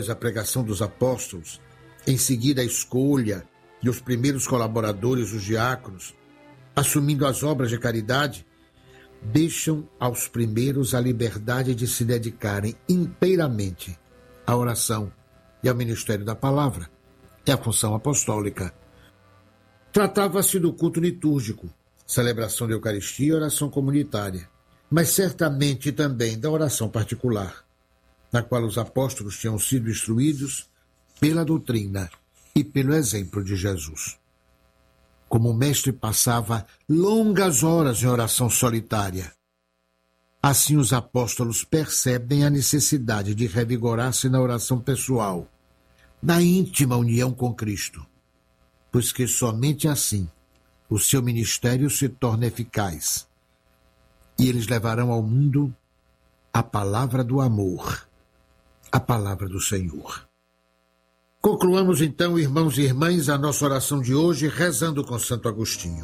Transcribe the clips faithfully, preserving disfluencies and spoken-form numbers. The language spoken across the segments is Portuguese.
a pregação dos apóstolos, em seguida a escolha e os primeiros colaboradores, os diáconos, assumindo as obras de caridade, deixam aos primeiros a liberdade de se dedicarem inteiramente à oração e ao ministério da palavra. É a função apostólica. Tratava-se do culto litúrgico, celebração da Eucaristia e oração comunitária, mas certamente também da oração particular, na qual os apóstolos tinham sido instruídos pela doutrina e pelo exemplo de Jesus. Como o mestre passava longas horas em oração solitária, assim os apóstolos percebem a necessidade de revigorar-se na oração pessoal, na íntima união com Cristo, pois que somente assim o seu ministério se torna eficaz e eles levarão ao mundo a palavra do amor, a palavra do Senhor. Concluamos então, irmãos e irmãs, a nossa oração de hoje rezando com Santo Agostinho.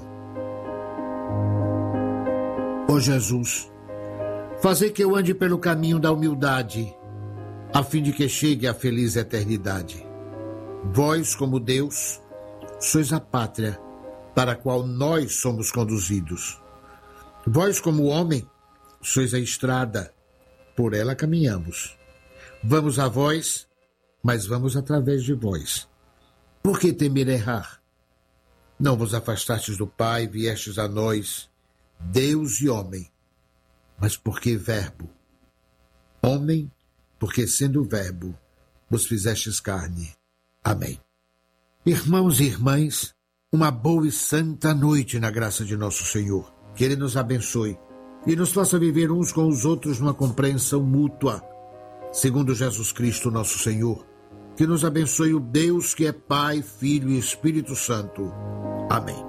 Ó Jesus, fazei que eu ande pelo caminho da humildade, a fim de que chegue à feliz eternidade. Vós, como Deus, sois a pátria para a qual nós somos conduzidos. Vós, como homem, sois a estrada, por ela caminhamos. Vamos a vós, mas vamos através de vós. Por que temer errar? Não vos afastastes do Pai, viestes a nós, Deus e homem, mas porque Verbo. Homem, porque sendo Verbo, vos fizestes carne. Amém. Irmãos e irmãs, uma boa e santa noite na graça de nosso Senhor. Que Ele nos abençoe e nos faça viver uns com os outros numa compreensão mútua, segundo Jesus Cristo, nosso Senhor. Que nos abençoe o Deus que é Pai, Filho e Espírito Santo. Amém.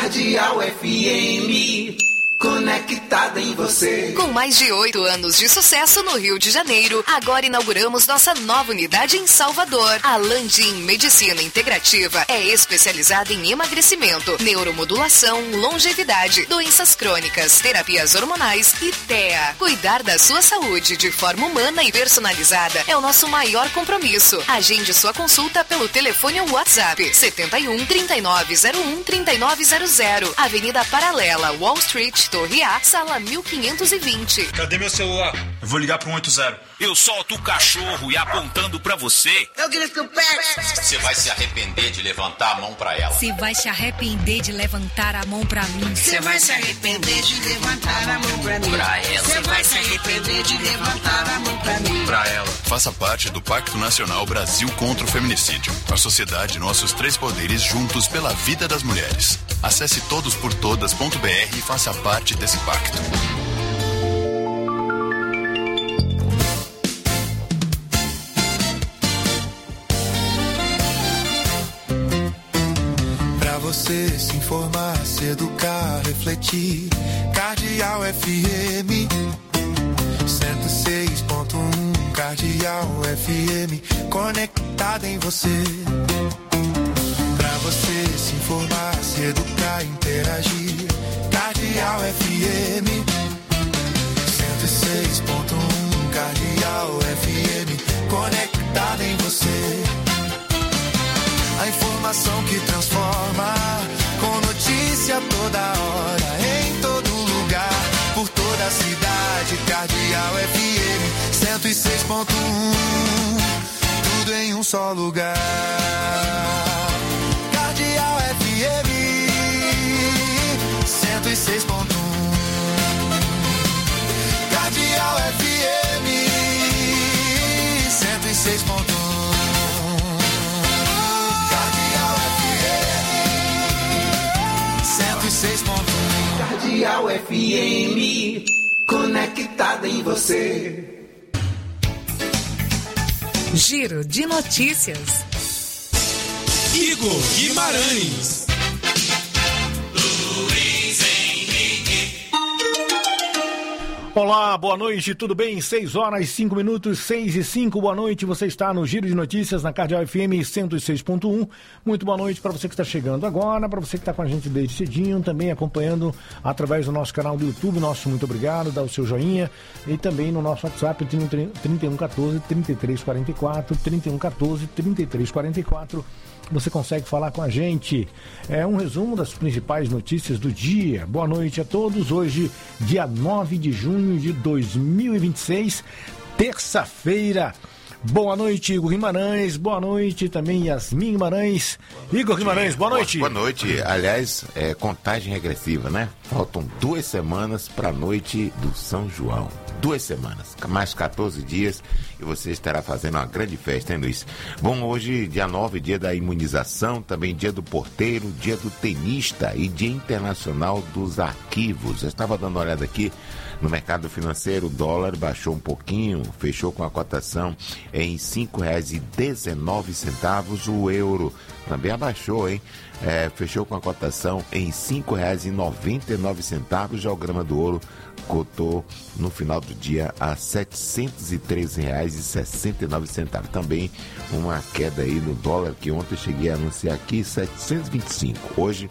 Cardeal F M, conectada em você. Com mais de oito anos de sucesso no Rio de Janeiro, agora inauguramos nossa nova unidade em Salvador. A Landim Medicina Integrativa é especializada em emagrecimento, neuromodulação, longevidade, doenças crônicas, terapias hormonais e T E A. Cuidar da sua saúde de forma humana e personalizada é o nosso maior compromisso. Agende sua consulta pelo telefone ou WhatsApp setenta e um, trinta e nove zero um, trinta e nove zero zero, Avenida Paralela, Wall Street, Torre A, sala mil quinhentos e vinte. Cadê meu celular? Eu vou ligar pro um oito zero. Eu solto o cachorro e apontando pra você. Eu grito pé. Você vai se arrepender de levantar a mão pra ela. Você vai se arrepender de levantar a mão pra mim. Você vai se arrepender de levantar a mão pra mim. Pra ela. Você vai se arrepender de levantar a mão pra mim. Pra ela. Faça parte do Pacto Nacional Brasil contra o Feminicídio. A sociedade e nossos três poderes juntos pela vida das mulheres. Acesse todos por todas ponto b r e faça parte desse pacto. Pra você se informar, se educar, refletir. Cardeal F M cento e seis ponto um, Cardeal F M, conectada em você. Pra você se informar, se educar, interagir. Cardeal F M cento e seis ponto um, Cardeal F M, conectada em você. A informação que transforma, com notícia toda hora, em todo lugar, por toda a cidade. Cardeal F M cento e seis ponto um, tudo em um só lugar. Cardeal F M cento e seis ponto um, Cardeal F M cento e seis ponto um. Cardeal F M, conectada em você. Giro de notícias. Igor Guimarães. Olá, boa noite, tudo bem? seis horas, cinco minutos, seis e cinco, boa noite. Você está no Giro de Notícias na Cardeal F M cento e seis ponto um. Muito boa noite para você que está chegando agora, para você que está com a gente desde cedinho, também acompanhando através do nosso canal do YouTube. Nosso muito obrigado, dá o seu joinha. E também no nosso WhatsApp, trinta e um, quatorze, trinta e três quarenta e quatro, trinta e um, quatorze, trinta e três quarenta e quatro. Você consegue falar com a gente. É um resumo das principais notícias do dia. Boa noite a todos. Hoje, dia nove de junho de dois mil e vinte e seis, terça-feira. Boa noite, Igor Guimarães. Boa noite também, Yasmin Guimarães. Igor Guimarães, boa noite. Boa noite. Aliás, é contagem regressiva, né? Faltam duas semanas para a noite do São João. Duas semanas, mais quatorze dias, e você estará fazendo uma grande festa, hein, Luiz? Bom, hoje, dia nove, dia da imunização, também dia do porteiro, dia do tenista e dia internacional dos arquivos. Eu estava dando uma olhada aqui no mercado financeiro, o dólar baixou um pouquinho, fechou com a cotação em cinco reais e dezenove centavos, o euro também abaixou, hein? É, fechou com a cotação em cinco reais e noventa e nove centavos, já o grama do ouro cotou no final do dia a setecentos e treze reais e sessenta e nove centavos. Também uma queda aí no dólar, que ontem eu cheguei a anunciar aqui, setecentos e vinte e cinco, hoje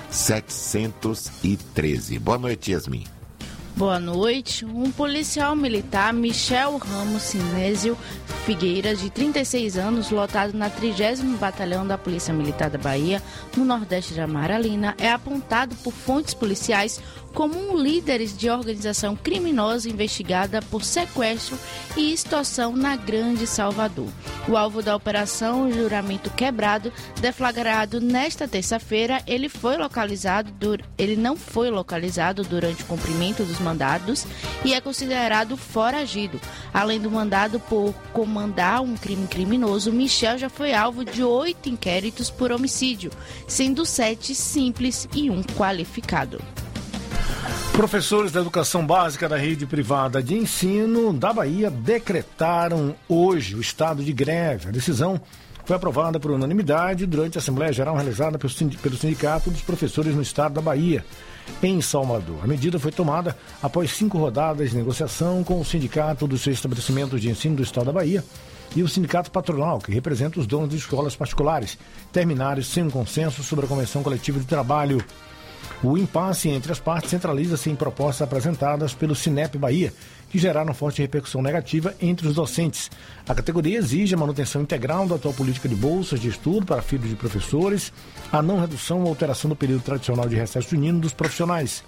setecentos e treze. Boa noite, Yasmin. Boa noite. Um policial militar, Michel Ramos Sinésio Figueira, de trinta e seis anos, lotado na trigésimo Batalhão da Polícia Militar da Bahia, no Nordeste da Amaralina, é apontado por fontes policiais como um líder de organização criminosa investigada por sequestro e extorsão na Grande Salvador. O alvo da operação, Juramento Quebrado, deflagrado nesta terça-feira, ele foi localizado, ele não foi localizado durante o cumprimento dos mandados e é considerado foragido. Além do mandado por comandar um crime criminoso, Michel já foi alvo de oito inquéritos por homicídio, sendo sete simples e um qualificado. Professores da educação básica da rede privada de ensino da Bahia decretaram hoje o estado de greve. A decisão foi aprovada por unanimidade durante a Assembleia Geral realizada pelo Sindicato dos Professores no Estado da Bahia, em Salvador. A medida foi tomada após cinco rodadas de negociação com o Sindicato dos Estabelecimentos de Ensino do Estado da Bahia e o Sindicato Patronal, que representa os donos de escolas particulares, terminaram sem um consenso sobre a Convenção Coletiva de Trabalho. O impasse entre as partes centraliza-se em propostas apresentadas pelo Sinep Bahia, que geraram forte repercussão negativa entre os docentes. A categoria exige a manutenção integral da atual política de bolsas de estudo para filhos de professores, a não redução ou alteração do período tradicional de recesso junino dos profissionais.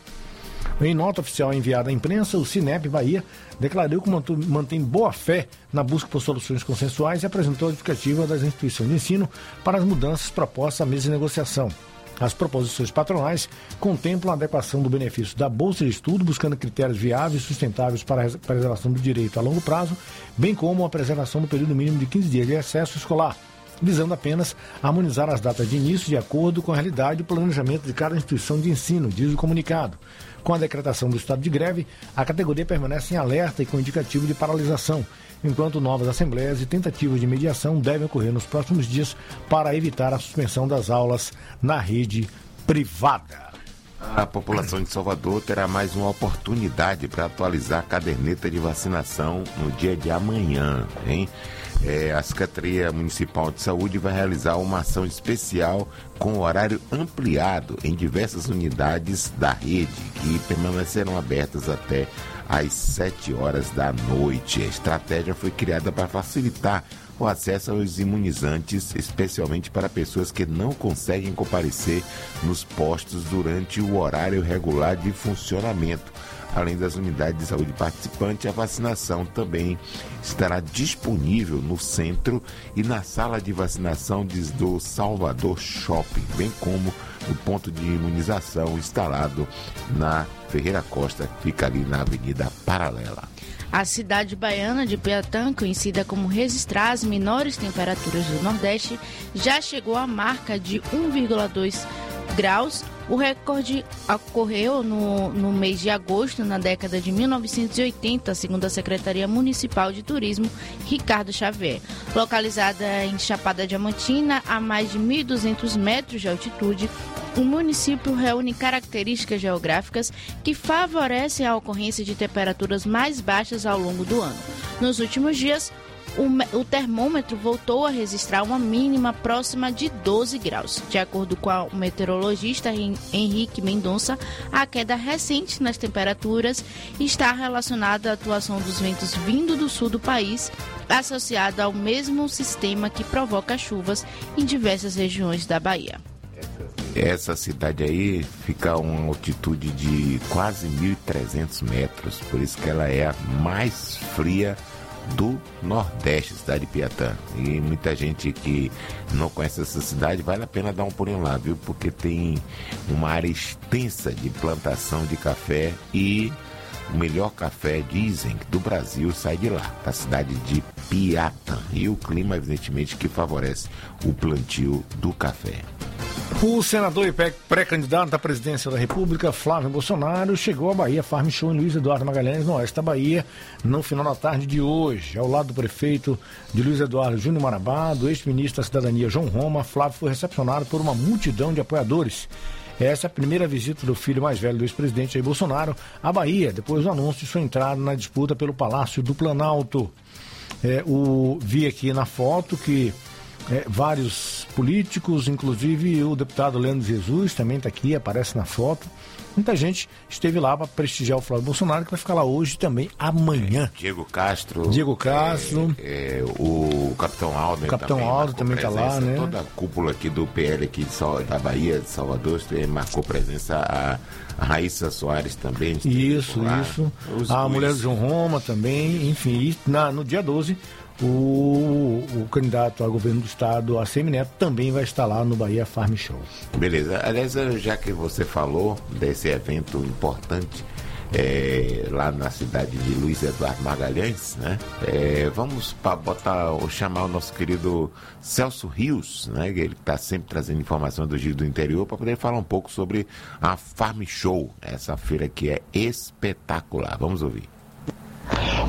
Em nota oficial enviada à imprensa, o Sinep Bahia declarou que mantém boa fé na busca por soluções consensuais e apresentou a justificativa das instituições de ensino para as mudanças propostas à mesa de negociação. As proposições patronais contemplam a adequação do benefício da bolsa de estudo, buscando critérios viáveis e sustentáveis para a preservação do direito a longo prazo, bem como a preservação do período mínimo de quinze dias de recesso escolar, visando apenas harmonizar as datas de início de acordo com a realidade e o planejamento de cada instituição de ensino, diz o comunicado. Com a decretação do estado de greve, a categoria permanece em alerta e com indicativo de paralisação, enquanto novas assembleias e tentativas de mediação devem ocorrer nos próximos dias para evitar a suspensão das aulas na rede privada. A população de Salvador terá mais uma oportunidade para atualizar a caderneta de vacinação no dia de amanhã, hein? É, a Secretaria Municipal de Saúde vai realizar uma ação especial com horário ampliado em diversas unidades da rede, que permanecerão abertas até às sete horas da noite. A estratégia foi criada para facilitar o acesso aos imunizantes, especialmente para pessoas que não conseguem comparecer nos postos durante o horário regular de funcionamento. Além das unidades de saúde participantes, a vacinação também estará disponível no centro e na sala de vacinação do Salvador Shopping, bem como no ponto de imunização instalado na Ferreira Costa, que fica ali na Avenida Paralela. A cidade baiana de Piatã, conhecida como registrar as menores temperaturas do Nordeste, já chegou à marca de um vírgula dois graus. O recorde ocorreu no, no mês de agosto, na década de mil novecentos e oitenta, segundo a Secretaria Municipal de Turismo, Ricardo Xavier. Localizada em Chapada Diamantina, a mais de mil e duzentos metros de altitude, o município reúne características geográficas que favorecem a ocorrência de temperaturas mais baixas ao longo do ano. Nos últimos dias, O, o termômetro voltou a registrar uma mínima próxima de doze graus. De acordo com o meteorologista Henrique Mendonça, a queda recente nas temperaturas está relacionada à atuação dos ventos vindo do sul do país, associada ao mesmo sistema que provoca chuvas em diversas regiões da Bahia. Essa cidade aí fica a uma altitude de quase mil e trezentos metros, por isso que ela é a mais fria do Nordeste, cidade de Piatã. E muita gente que não conhece essa cidade, vale a pena dar um pulinho lá, viu? Porque tem uma área extensa de plantação de café e o melhor café, dizem, do Brasil sai de lá, da cidade de Piatã. E o clima, evidentemente, que favorece o plantio do café. O senador e pré-candidato à presidência da República, Flávio Bolsonaro, chegou à Bahia Farm Show em Luiz Eduardo Magalhães, no oeste da Bahia, no final da tarde de hoje. Ao lado do prefeito de Luiz Eduardo Júnior Marabá, do ex-ministro da Cidadania João Roma, Flávio foi recepcionado por uma multidão de apoiadores. Essa é a primeira visita do filho mais velho do ex-presidente Jair Bolsonaro à Bahia, depois do anúncio de sua entrada na disputa pelo Palácio do Planalto. É, o, vi aqui na foto que É, vários políticos, inclusive o deputado Leandro Jesus também está aqui, aparece na foto. Muita gente esteve lá para prestigiar o Flávio Bolsonaro, que vai ficar lá hoje e também amanhã. É, Diego Castro. Diego Castro. É, é, o Capitão Aldo. O Capitão também Aldo também está lá, né? Toda a cúpula aqui do P L aqui de Sal, da Bahia, de Salvador, marcou presença. A, a Raíssa Soares também. Isso, isso. Os, a os... mulher do João Roma também, enfim. E na, no dia doze... O, o candidato a governo do estado, ACM Neto, também vai estar lá no Bahia Farm Show. Beleza. Aliás, já que você falou desse evento importante é, lá na cidade de Luiz Eduardo Magalhães, né? É, vamos pra botar, chamar o nosso querido Celso Rios, né? Ele está sempre trazendo informação do Giro do Interior, para poder falar um pouco sobre a Farm Show, essa feira que é espetacular. Vamos ouvir. Boa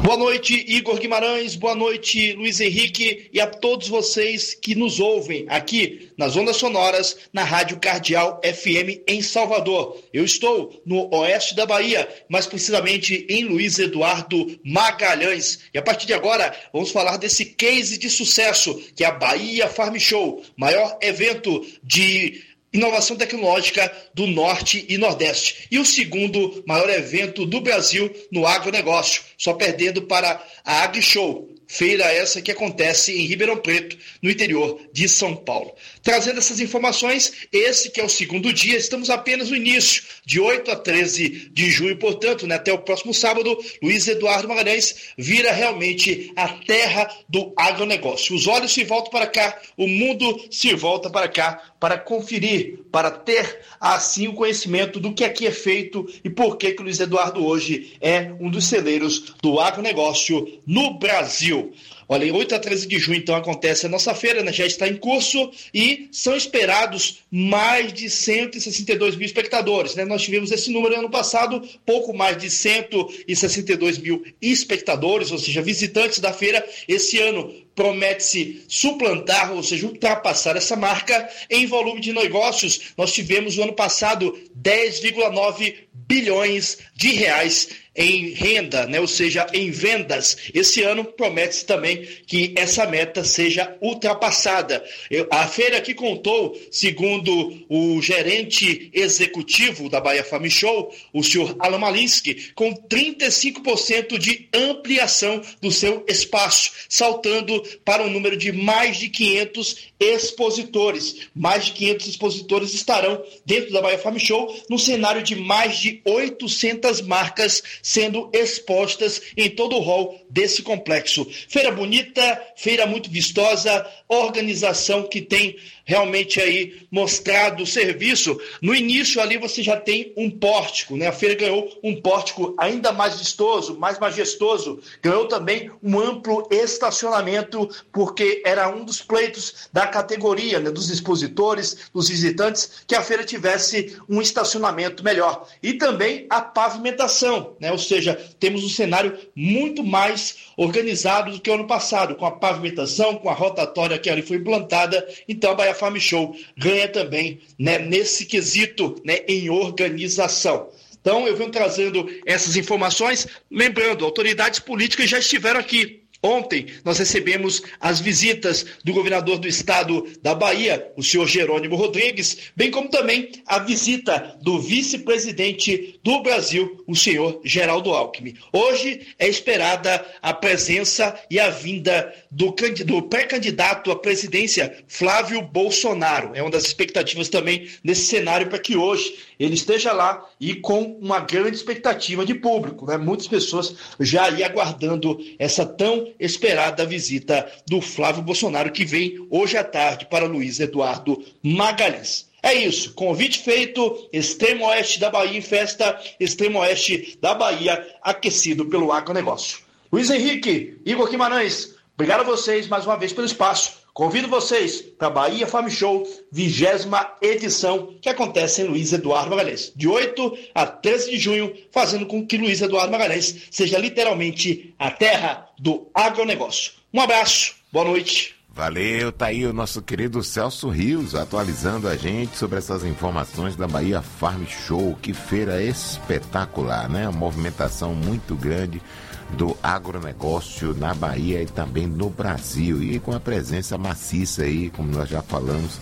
Boa noite, Igor Guimarães, boa noite, Luiz Henrique, e a todos vocês que nos ouvem aqui nas ondas sonoras, na Rádio Cardeal F M em Salvador. Eu estou no oeste da Bahia, mais precisamente em Luiz Eduardo Magalhães. E a partir de agora, vamos falar desse case de sucesso, que é a Bahia Farm Show, maior evento de inovação tecnológica do Norte e Nordeste. E o segundo maior evento do Brasil no agronegócio, só perdendo para a AgriShow, feira essa que acontece em Ribeirão Preto, no interior de São Paulo. Trazendo essas informações, esse que é o segundo dia, estamos apenas no início, de oito a treze de junho, portanto, né, até o próximo sábado, Luiz Eduardo Magalhães vira realmente a terra do agronegócio. Os olhos se voltam para cá, o mundo se volta para cá, para conferir, para ter, assim, o conhecimento do que aqui é feito e por que que o Luiz Eduardo hoje é um dos celeiros do agronegócio no Brasil. Olha, em oito a treze de junho, então, acontece a nossa feira, né? Já está em curso e são esperados mais de cento e sessenta e dois mil espectadores, né? Nós tivemos esse número ano passado, pouco mais de cento e sessenta e dois mil espectadores, ou seja, visitantes da feira. Esse ano promete-se suplantar, ou seja, ultrapassar essa marca. Em volume de negócios, nós tivemos no ano passado dez vírgula nove bilhões de reais em renda, né? Ou seja, em vendas. Esse ano promete-se também que essa meta seja ultrapassada. Eu, a feira aqui contou, segundo o gerente executivo da Bahia Farm Show, o senhor Alan Malinsky, com trinta e cinco por cento de ampliação do seu espaço, saltando para um número de mais de quinhentos expositores. Mais de quinhentos expositores estarão dentro da Bahia Farm Show, num cenário de mais de oitocentas marcas sendo expostas em todo o hall desse complexo. Feira bonita, feira muito vistosa, organização que tem realmente aí mostrado o serviço. No início ali você já tem um pórtico, né? A feira ganhou um pórtico ainda mais vistoso, mais majestoso. Ganhou também um amplo estacionamento, porque era um dos pleitos da categoria, né? Dos expositores, dos visitantes, que a feira tivesse um estacionamento melhor. E também a pavimentação, né? Ou seja, temos um cenário muito mais organizado do que o ano passado, com a pavimentação, com a rotatória que ali foi implantada. Então a Bahia Farm Show ganha também, né, nesse quesito, né, em organização. Então eu venho trazendo essas informações, lembrando, autoridades políticas já estiveram aqui. Ontem nós recebemos as visitas do governador do estado da Bahia, o senhor Jerônimo Rodrigues, bem como também a visita do vice-presidente do Brasil, o senhor Geraldo Alckmin. Hoje é esperada a presença e a vinda do, do pré-candidato à presidência, Flávio Bolsonaro. É uma das expectativas também nesse cenário para que hoje ele esteja lá e com uma grande expectativa de público, né? Muitas pessoas já aí aguardando essa tão esperada visita do Flávio Bolsonaro, que vem hoje à tarde para Luiz Eduardo Magalhães. É isso, convite feito, Extremo Oeste da Bahia em festa, Extremo Oeste da Bahia aquecido pelo agronegócio. Luiz Henrique, Igor Guimarães, obrigado a vocês mais uma vez pelo espaço. Convido vocês para a Bahia Farm Show, vigésima edição, que acontece em Luiz Eduardo Magalhães, de oito a treze de junho, fazendo com que Luiz Eduardo Magalhães seja literalmente a terra do agronegócio. Um abraço, boa noite. Valeu, tá aí o nosso querido Celso Rios atualizando a gente sobre essas informações da Bahia Farm Show. Que feira espetacular, né? Uma movimentação muito grande do agronegócio na Bahia e também no Brasil, e com a presença maciça aí, como nós já falamos,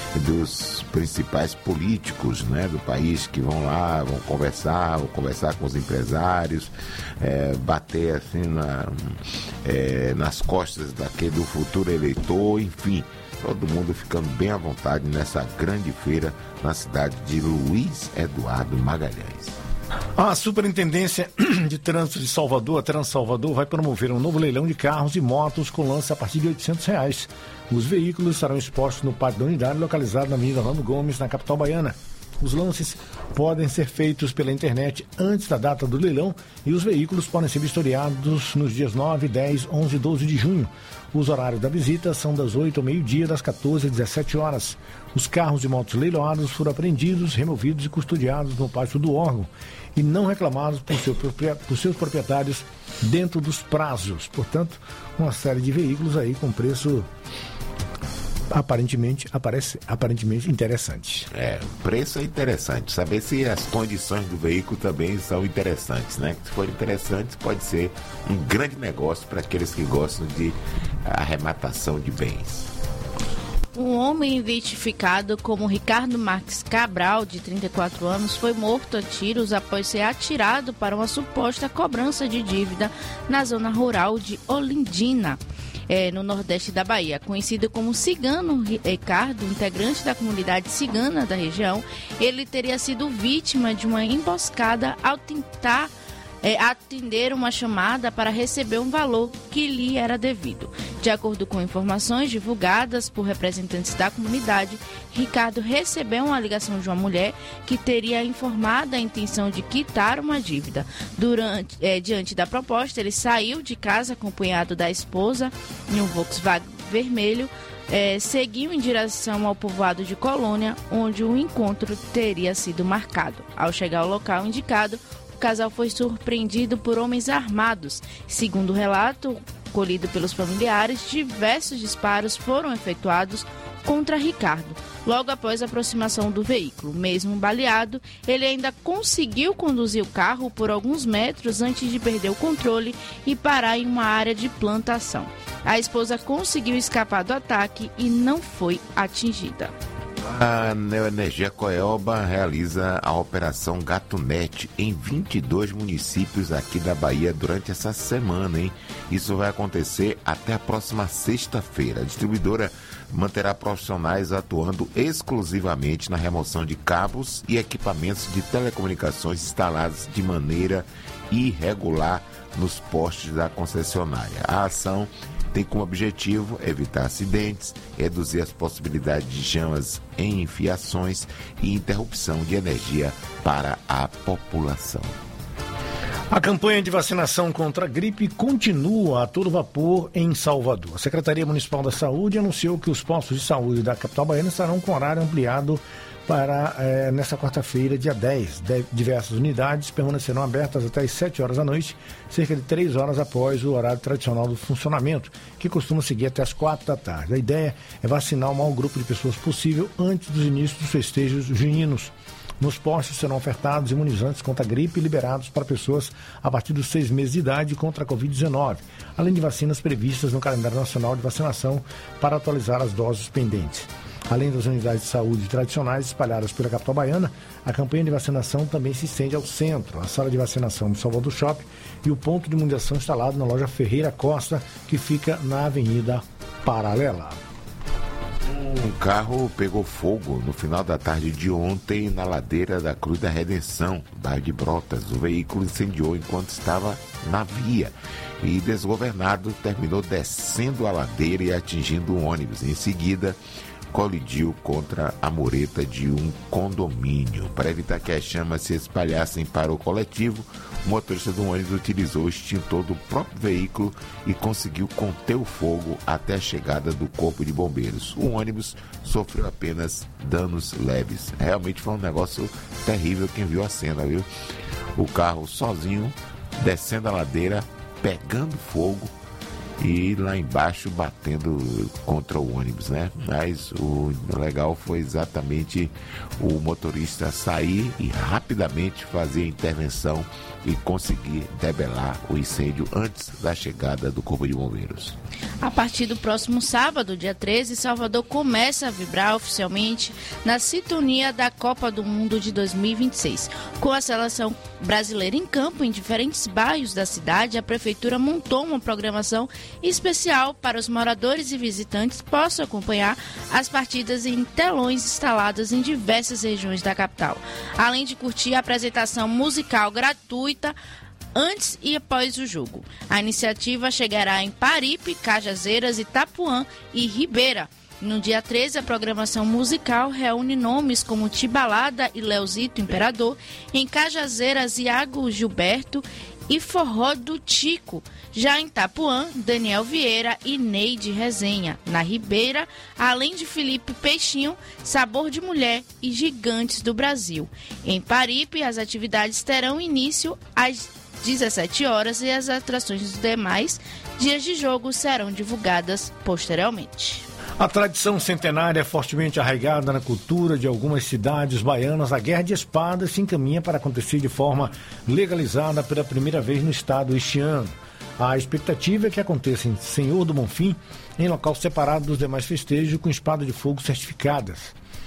dos principais políticos, né, do país, que vão lá, vão conversar, vão conversar com os empresários, é, bater assim na, é, nas costas daquele do futuro eleitor, enfim, todo mundo ficando bem à vontade nessa grande feira na cidade de Luiz Eduardo Magalhães. A Superintendência de Trânsito de Salvador, a Transalvador, vai promover um novo leilão de carros e motos com lance a partir de oitocentos reais. Os veículos estarão expostos no pátio da unidade, localizado na Avenida Orlando Gomes, na capital baiana. Os lances podem ser feitos pela internet antes da data do leilão e os veículos podem ser vistoriados nos dias nove, dez, onze e doze de junho. Os horários da visita são das oito ao meio-dia, das quatorze às dezessete horas. Os carros e motos leiloados foram apreendidos, removidos e custodiados no pátio do órgão e não reclamados por, seu, por seus proprietários dentro dos prazos. Portanto, uma série de veículos aí com preço aparentemente, aparece, aparentemente interessante. É, o preço é interessante. Saber se as condições do veículo também são interessantes, né? Se for interessante, pode ser um grande negócio para aqueles que gostam de arrematação de bens. Um homem identificado como Ricardo Marques Cabral, de trinta e quatro anos, foi morto a tiros após ser atirado para uma suposta cobrança de dívida na zona rural de Olindina, é, no nordeste da Bahia. Conhecido como Cigano Ricardo, integrante da comunidade cigana da região, ele teria sido vítima de uma emboscada ao tentar É, atender uma chamada para receber um valor que lhe era devido. De acordo com informações divulgadas por representantes da comunidade, Ricardo recebeu uma ligação de uma mulher que teria informado a intenção de quitar uma dívida. Durante, é, diante da proposta, ele saiu de casa acompanhado da esposa em um Volkswagen vermelho, é, seguiu em direção ao povoado de Colônia, onde o encontro teria sido marcado. Ao chegar ao local indicado, o casal foi surpreendido por homens armados. Segundo o relato colhido pelos familiares, diversos disparos foram efetuados contra Ricardo. Logo após a aproximação do veículo, mesmo baleado, ele ainda conseguiu conduzir o carro por alguns metros antes de perder o controle e parar em uma área de plantação. A esposa conseguiu escapar do ataque e não foi atingida. A Neoenergia Coelba realiza a Operação GatoNet em vinte e dois municípios aqui da Bahia durante essa semana, hein? Isso vai acontecer até a próxima sexta-feira. A distribuidora manterá profissionais atuando exclusivamente na remoção de cabos e equipamentos de telecomunicações instalados de maneira irregular nos postes da concessionária. A ação tem como objetivo evitar acidentes, reduzir as possibilidades de chamas em fiações e interrupção de energia para a população. A campanha de vacinação contra a gripe continua a todo vapor em Salvador. A Secretaria Municipal da Saúde anunciou que os postos de saúde da capital baiana estarão com horário ampliado para é, nesta quarta-feira, dia dez. De, diversas unidades permanecerão abertas até as sete horas da noite, cerca de três horas após o horário tradicional do funcionamento, que costuma seguir até as quatro da tarde. A ideia é vacinar o maior grupo de pessoas possível antes dos inícios dos festejos juninos. Nos postos serão ofertados imunizantes contra a gripe liberados para pessoas a partir dos seis meses de idade contra a covid dezenove, além de vacinas previstas no calendário nacional de vacinação para atualizar as doses pendentes. Além das unidades de saúde tradicionais espalhadas pela capital baiana, a campanha de vacinação também se estende ao centro, a sala de vacinação do Salvador Shopping e o ponto de imunização instalado na loja Ferreira Costa, que fica na Avenida Paralela. Um carro pegou fogo no final da tarde de ontem na ladeira da Cruz da Redenção, bairro de Brotas. O veículo incendiou enquanto estava na via e, desgovernado, terminou descendo a ladeira e atingindo um ônibus. Em seguida, colidiu contra a mureta de um condomínio. Para evitar que as chamas se espalhassem para o coletivo, o motorista do ônibus utilizou o extintor do próprio veículo e conseguiu conter o fogo até a chegada do corpo de bombeiros. O ônibus sofreu apenas danos leves. Realmente foi um negócio terrível quem viu a cena, viu? O carro sozinho, descendo a ladeira, pegando fogo, e lá embaixo batendo contra o ônibus, né? Mas o legal foi exatamente o motorista sair e rapidamente fazer a intervenção e conseguir debelar o incêndio antes da chegada do Corpo de Bombeiros. A partir do próximo sábado, dia treze, Salvador começa a vibrar oficialmente na sintonia da Copa do Mundo de dois mil e vinte e seis. Com a seleção brasileira em campo em diferentes bairros da cidade, a Prefeitura montou uma programação especial para os moradores e visitantes que possam acompanhar as partidas em telões instalados em diversas regiões da capital, além de curtir a apresentação musical gratuita antes e após o jogo. A iniciativa chegará em Paripe, Cajazeiras, Itapuã e Ribeira. No dia treze, a programação musical reúne nomes como Tibalada e Leozito Imperador, em Cajazeiras, Iago Gilberto e Forró do Tico. Já em Itapuã, Daniel Vieira e Neide Resenha. Na Ribeira, além de Felipe Peixinho, Sabor de Mulher e Gigantes do Brasil. Em Paripe, as atividades terão início às dezessete horas e as atrações dos demais dias de jogo serão divulgadas posteriormente. A tradição centenária é fortemente arraigada na cultura de algumas cidades baianas. A Guerra de Espadas se encaminha para acontecer de forma legalizada pela primeira vez no estado este ano. A expectativa é que aconteça em Senhor do Bonfim, em local separado dos demais festejos, com espada de fogo certificadas.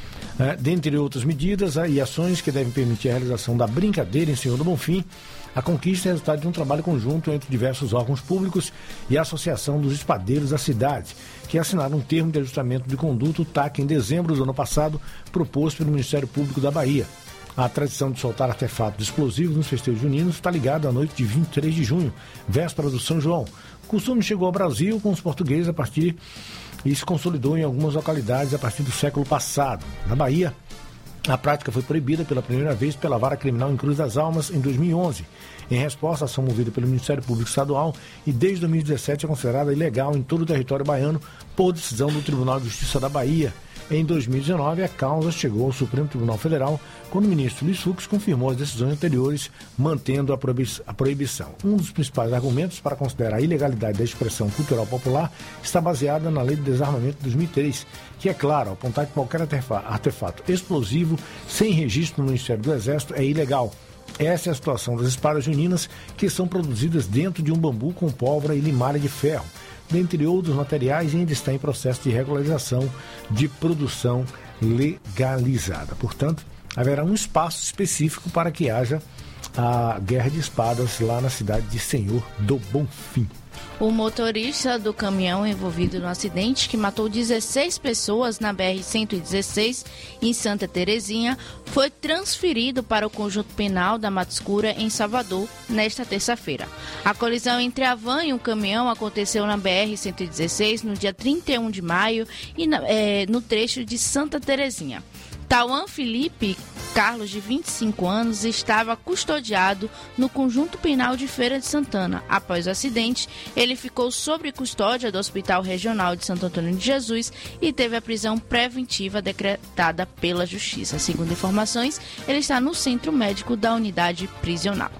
É, dentre outras medidas e ações que devem permitir a realização da brincadeira em Senhor do Bonfim, a conquista é resultado de um trabalho conjunto entre diversos órgãos públicos e a Associação dos Espadeiros da cidade, que assinaram um termo de ajustamento de conduta, o T A C, em dezembro do ano passado, proposto pelo Ministério Público da Bahia. A tradição de soltar artefatos explosivos nos festejos juninos está ligada à noite de vinte e três de junho, véspera do São João. O costume chegou ao Brasil com os portugueses a partir e se consolidou em algumas localidades a partir do século passado. Na Bahia, a prática foi proibida pela primeira vez pela Vara Criminal em Cruz das Almas em dois mil e onze. Em resposta à ação movida pelo Ministério Público Estadual, e desde dois mil e dezessete é considerada ilegal em todo o território baiano por decisão do Tribunal de Justiça da Bahia. Em dois mil e dezenove, a causa chegou ao Supremo Tribunal Federal, quando o ministro Luiz Fux confirmou as decisões anteriores, mantendo a, proibi- a proibição. Um dos principais argumentos para considerar a ilegalidade da expressão cultural popular está baseada na Lei de Desarmamento de dois mil e três, que é claro, ao apontar que qualquer artefa- artefato explosivo sem registro no Ministério do Exército é ilegal. Essa é a situação das espadas juninas, que são produzidas dentro de um bambu com pólvora e limalha de ferro, dentre outros materiais, e ainda está em processo de regularização de produção legalizada. Portanto, haverá um espaço específico para que haja a Guerra de Espadas lá na cidade de Senhor do Bonfim. O motorista do caminhão envolvido no acidente que matou dezesseis pessoas na B R cento e dezesseis em Santa Terezinha foi transferido para o conjunto penal da Mata Escura em Salvador nesta terça-feira. A colisão entre a van e o caminhão aconteceu na B R cento e dezesseis no dia trinta e um de maio e na, é, no trecho de Santa Terezinha. Tauan Felipe Carlos, de vinte e cinco anos, estava custodiado no Conjunto Penal de Feira de Santana. Após o acidente, ele ficou sob custódia do Hospital Regional de Santo Antônio de Jesus e teve a prisão preventiva decretada pela Justiça. Segundo informações, ele está no Centro Médico da Unidade Prisional.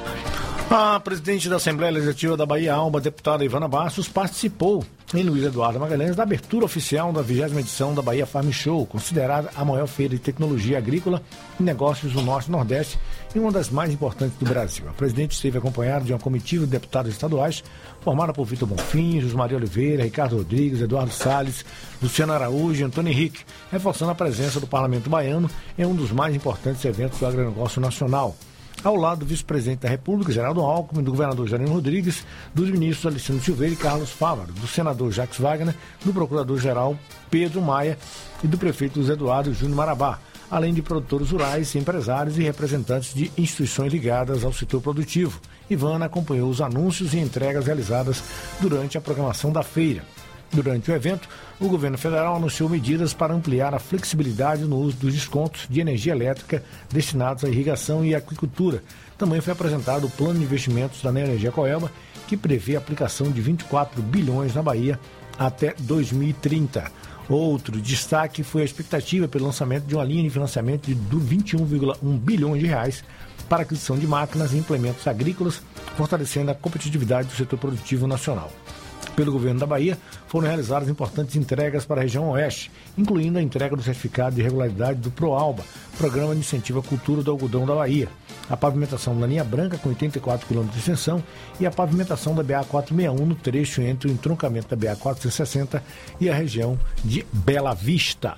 A presidente da Assembleia Legislativa da Bahia, Alba, deputada Ivana Bastos, participou em Luiz Eduardo Magalhães da abertura oficial da vigésima edição da Bahia Farm Show, considerada a maior feira de tecnologia agrícola e negócios do Norte e Nordeste e uma das mais importantes do Brasil. A presidente esteve acompanhada de uma comitiva de deputados estaduais formada por Vitor Bonfim, José Maria Oliveira, Ricardo Rodrigues, Eduardo Salles, Luciano Araújo e Antônio Henrique, reforçando a presença do Parlamento baiano em um dos mais importantes eventos do agronegócio nacional, ao lado do vice-presidente da República, Geraldo Alckmin, do governador Janino Rodrigues, dos ministros Alessandro Silveira e Carlos Fávaro, do senador Jacques Wagner, do procurador-geral Pedro Maia e do prefeito José Eduardo Júnior Marabá, além de produtores rurais, empresários e representantes de instituições ligadas ao setor produtivo. Ivana acompanhou os anúncios e entregas realizadas durante a programação da feira. Durante o evento, o governo federal anunciou medidas para ampliar a flexibilidade no uso dos descontos de energia elétrica destinados à irrigação e agricultura. Também foi apresentado o plano de investimentos da Neoenergia Coelba, que prevê a aplicação de vinte e quatro bilhões na Bahia até dois mil e trinta. Outro destaque foi a expectativa pelo lançamento de uma linha de financiamento de vinte e um vírgula um bilhões de reais para aquisição de máquinas e implementos agrícolas, fortalecendo a competitividade do setor produtivo nacional. Pelo governo da Bahia, foram realizadas importantes entregas para a região oeste, incluindo a entrega do certificado de regularidade do ProAlba, Programa de Incentivo à Cultura do Algodão da Bahia, a pavimentação da linha branca com oitenta e quatro quilômetros de extensão e a pavimentação da B A quatrocentos e sessenta e um no trecho entre o entroncamento da B A quatrocentos e sessenta e a região de Bela Vista.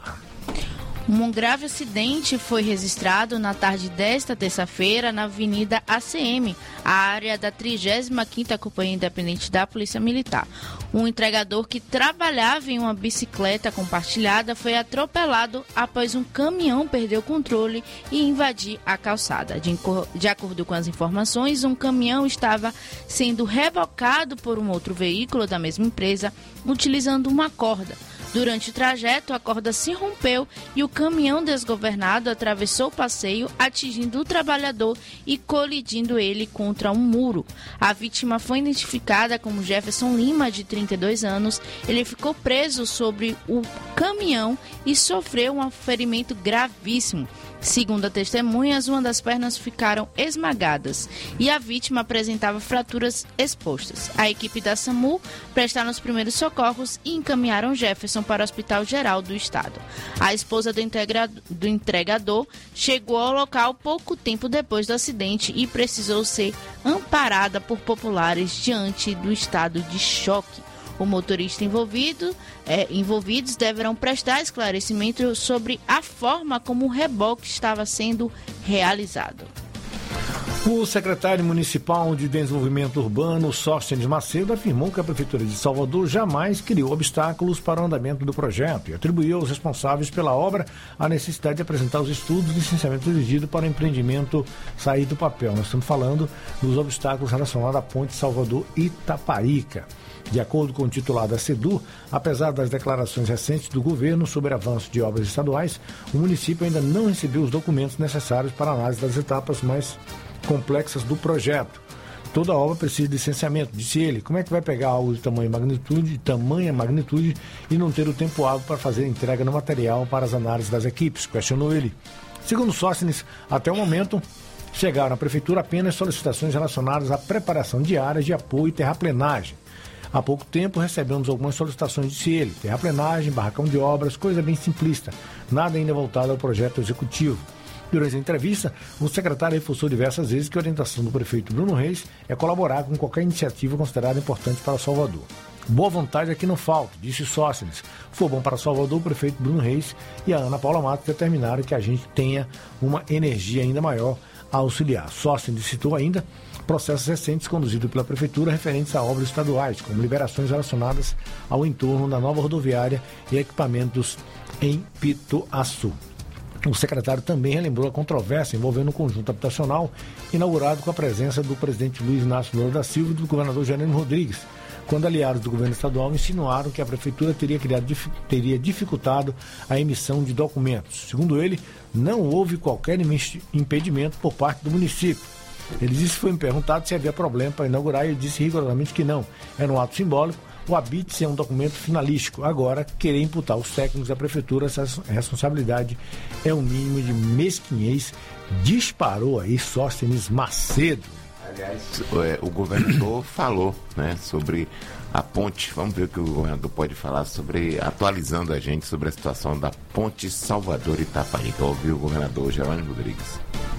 Um grave acidente foi registrado na tarde desta terça-feira na Avenida A C M, a área da trigésima quinta Companhia Independente da Polícia Militar. Um entregador que trabalhava em uma bicicleta compartilhada foi atropelado após um caminhão perder o controle e invadir a calçada. De, de acordo com as informações, um caminhão estava sendo rebocado por um outro veículo da mesma empresa, utilizando uma corda. Durante o trajeto, a corda se rompeu e o caminhão desgovernado atravessou o passeio, atingindo o trabalhador e colidindo ele contra um muro. A vítima foi identificada como Jefferson Lima, de trinta e dois anos. Ele ficou preso sobre o caminhão e sofreu um ferimento gravíssimo. Segundo testemunhas, uma das pernas ficaram esmagadas e a vítima apresentava fraturas expostas. A equipe da SAMU prestaram os primeiros socorros e encaminharam Jefferson para o Hospital Geral do Estado. A esposa do, integra... do entregador chegou ao local pouco tempo depois do acidente e precisou ser amparada por populares diante do estado de choque. O motorista envolvido, é, envolvidos deverão prestar esclarecimento sobre a forma como o reboque estava sendo realizado. O secretário municipal de Desenvolvimento Urbano, Sóstenes Macedo, afirmou que a Prefeitura de Salvador jamais criou obstáculos para o andamento do projeto e atribuiu aos responsáveis pela obra a necessidade de apresentar os estudos de licenciamento exigido para o empreendimento sair do papel. Nós estamos falando dos obstáculos relacionados à ponte Salvador-Itaparica. De acordo com o titular da SEDUR, apesar das declarações recentes do governo sobre avanço de obras estaduais, o município ainda não recebeu os documentos necessários para a análise das etapas mais complexas do projeto. Toda obra precisa de licenciamento, disse ele. Como é que vai pegar algo de tamanha magnitude, de tamanha magnitude e não ter o tempo hábil para fazer a entrega do material para as análises das equipes? Questionou ele. Segundo Sóstenes, até o momento, chegaram à Prefeitura apenas solicitações relacionadas à preparação de áreas de apoio e terraplenagem. Há pouco tempo recebemos algumas solicitações, disse ele, terraplenagem, barracão de obras, coisa bem simplista, nada ainda voltado ao projeto executivo. Durante a entrevista, o secretário reforçou diversas vezes que a orientação do prefeito Bruno Reis é colaborar com qualquer iniciativa considerada importante para Salvador. Boa vontade aqui não falta, disse Sóstenes. Foi bom para Salvador o prefeito Bruno Reis e a Ana Paula Matos determinaram que a gente tenha uma energia ainda maior a auxiliar. Sóstenes citou ainda processos recentes conduzidos pela Prefeitura referentes a obras estaduais, como liberações relacionadas ao entorno da nova rodoviária e equipamentos em Pituaçu. O secretário também relembrou a controvérsia envolvendo o conjunto habitacional inaugurado com a presença do presidente Luiz Inácio Lula da Silva e do governador Jerônimo Rodrigues, quando aliados do governo estadual insinuaram que a Prefeitura teria, criado, teria dificultado a emissão de documentos. Segundo ele, não houve qualquer impedimento por parte do município. Ele disse que foi me perguntado se havia problema para inaugurar e ele disse rigorosamente que não. Era um ato simbólico, o habite é um documento finalístico. Agora, querer imputar aos técnicos da Prefeitura essa responsabilidade é um mínimo de mesquinhez, disparou aí Sóstenes Macedo. Aliás, o governador falou, né, sobre a ponte. Vamos ver o que o governador pode falar sobre, atualizando a gente sobre a situação da ponte Salvador-Itaparica. Ouviu o governador Jerônimo Rodrigues.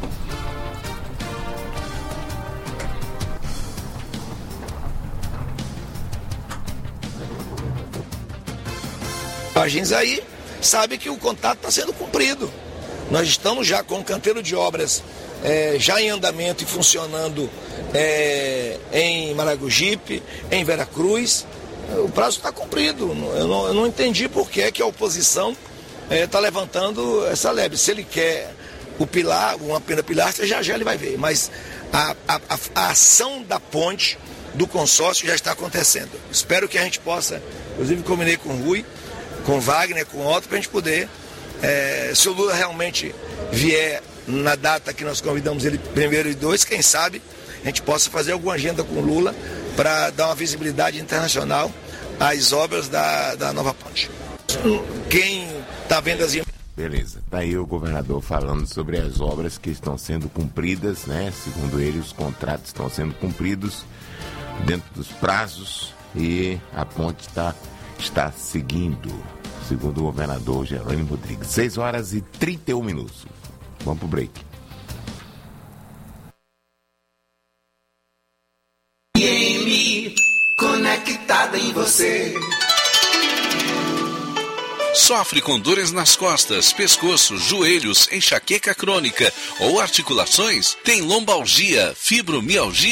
A gente aí sabe que o contrato está sendo cumprido. Nós estamos já com o canteiro de obras é, já em andamento e funcionando é, em Maragogipe, em Veracruz. O prazo está cumprido. Eu não, eu não entendi por que, é que a oposição está é, levantando essa lebre. Se ele quer o pilar, uma pena pilastra, já já ele vai ver. Mas a, a, a ação da ponte do consórcio já está acontecendo. Espero que a gente possa, inclusive combinei com o Rui, com Wagner, com Otto, para a gente poder, é, se o Lula realmente vier na data que nós convidamos ele, primeiro e dois, quem sabe a gente possa fazer alguma agenda com o Lula para dar uma visibilidade internacional às obras da, da nova ponte. Quem está vendo as... Beleza, tá aí o governador falando sobre as obras que estão sendo cumpridas, né? Segundo ele, os contratos estão sendo cumpridos dentro dos prazos e a ponte está está seguindo, segundo o governador Jerônimo Rodrigues. seis horas e trinta e um minutos. Vamos pro break. Conectada em você. Sofre com dores nas costas, pescoço, joelhos, enxaqueca crônica ou articulações? Tem lombalgia, fibromialgia?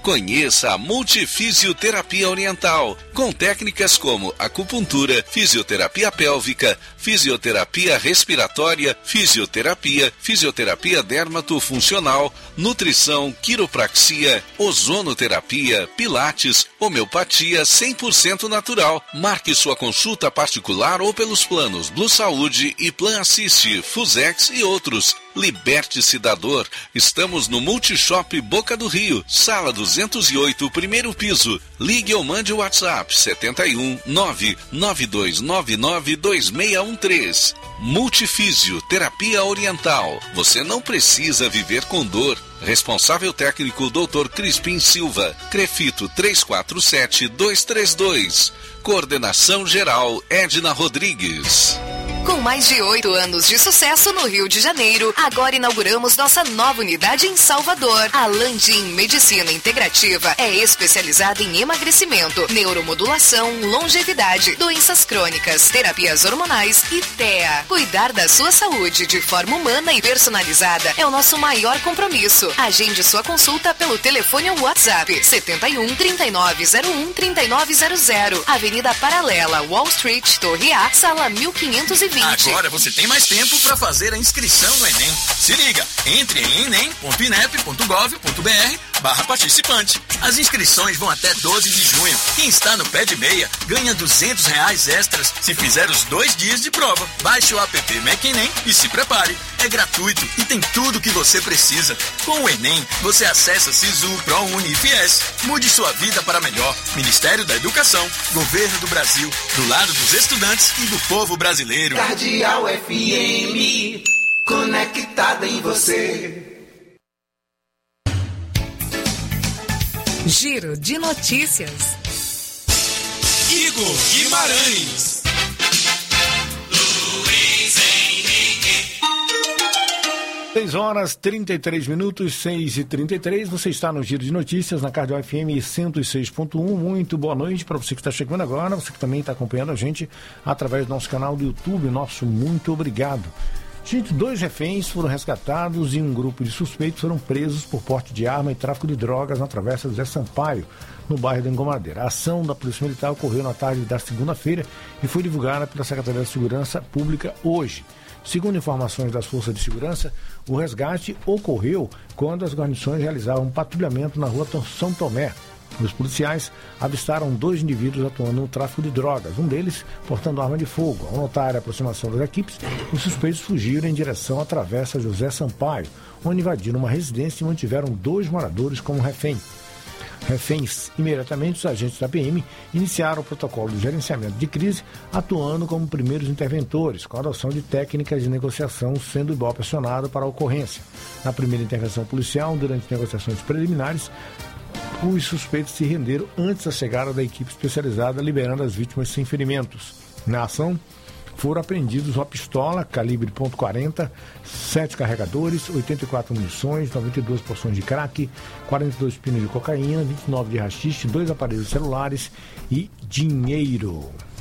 Conheça a Multifisioterapia Oriental, com técnicas como acupuntura, fisioterapia pélvica, fisioterapia respiratória, fisioterapia, fisioterapia dermatofuncional, nutrição, quiropraxia, ozonoterapia, pilates, homeopatia cem por cento natural. Marque sua consulta particular ou pelos planos Blue Saúde e Plan Assist, Fusex e outros. Liberte-se da dor. Estamos no Multishop Boca do Rio, sala duzentos e oito, primeiro piso. Ligue ou mande o WhatsApp setenta e um, nove nove dois nove nove dois seis um três. Multifísio Terapia Oriental. Você não precisa viver com dor. Responsável técnico doutor Crispim Silva. Crefito três quatro sete dois três dois. Coordenação geral Edna Rodrigues. Com mais de oito anos de sucesso no Rio de Janeiro, agora inauguramos nossa nova unidade em Salvador. A Landim Medicina Integrativa é especializada em emagrecimento, neuromodulação, longevidade, doenças crônicas, terapias hormonais e T E A. Cuidar da sua saúde de forma humana e personalizada é o nosso maior compromisso. Agende sua consulta pelo telefone ou WhatsApp setenta e um, trinta e nove zero um, trinta e nove zero zero. Avenida Paralela, Wall Street, Torre A, sala mil quinhentos e vinte. Agora você tem mais tempo para fazer a inscrição no Enem. Se liga, entre em enem ponto inep ponto gov ponto br barra participante. As inscrições vão até doze de junho. Quem está no pé de meia ganha duzentos reais extras se fizer os dois dias de prova. Baixe o app MacEnem e se prepare. É gratuito e tem tudo o que você precisa. Com o Enem, você acessa Sisu, ProUni e Fies. Mude sua vida para melhor. Ministério da Educação, Governo do Brasil, do lado dos estudantes e do povo brasileiro. Cardeal F M, conectada em você. Giro de notícias. Igor Guimarães. seis horas, trinta e três minutos, seis e trinta e três. Você está no Giro de Notícias na Cardeal F M cento e seis ponto um. Muito boa noite para você que está chegando agora, você que também está acompanhando a gente através do nosso canal do YouTube. Nosso muito obrigado. Gente, dois reféns foram resgatados e um grupo de suspeitos foram presos por porte de arma e tráfico de drogas na Travessa José Sampaio, no bairro da Engomadeira. A ação da Polícia Militar ocorreu na tarde da segunda-feira e foi divulgada pela Secretaria de Segurança Pública hoje. Segundo informações das forças de segurança, o resgate ocorreu quando as guarnições realizavam um patrulhamento na rua São Tomé. Os policiais avistaram dois indivíduos atuando no tráfico de drogas, um deles portando arma de fogo. Ao notar a aproximação das equipes, os suspeitos fugiram em direção à Travessa José Sampaio, onde invadiram uma residência e mantiveram dois moradores como refém. Reféns. Imediatamente, os agentes da P M iniciaram o protocolo de gerenciamento de crise, atuando como primeiros interventores, com a adoção de técnicas de negociação, sendo o Ibope acionado para a ocorrência. Na primeira intervenção policial, durante negociações preliminares, os suspeitos se renderam antes da chegada da equipe especializada, liberando as vítimas sem ferimentos. Na ação, foram apreendidos uma pistola calibre ponto quarenta, sete carregadores, oitenta e quatro munições, noventa e duas porções de crack, quarenta e dois pinos de cocaína, vinte e nove de haxixe, dois aparelhos celulares e dinheiro.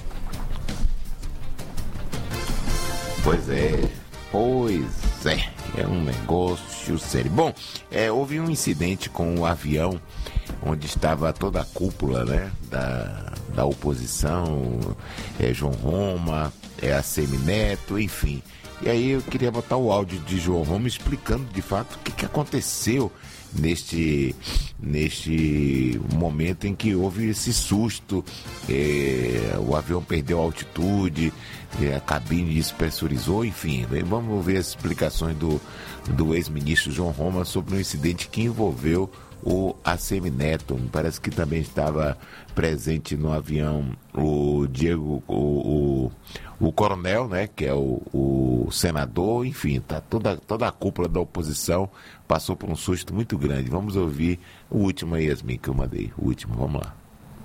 Pois é, pois é, é um negócio sério. Bom, é, houve um incidente com o avião onde estava toda a cúpula, né, da, da oposição, é, João Roma, é, a Semineto, enfim. E aí eu queria botar o áudio de João Roma explicando de fato o que, que aconteceu neste, neste momento em que houve esse susto, é, o avião perdeu a altitude, é, a cabine despressurizou, enfim. Vamos ouvir as explicações do, do ex-ministro João Roma sobre um incidente que envolveu o Assemineto. Parece que também estava presente no avião o Diego, o, o, o coronel, né, que é o, o senador, enfim, tá toda, toda a cúpula da oposição passou por um susto muito grande. Vamos ouvir o último aí, Yasmin, que eu mandei. O último, vamos lá.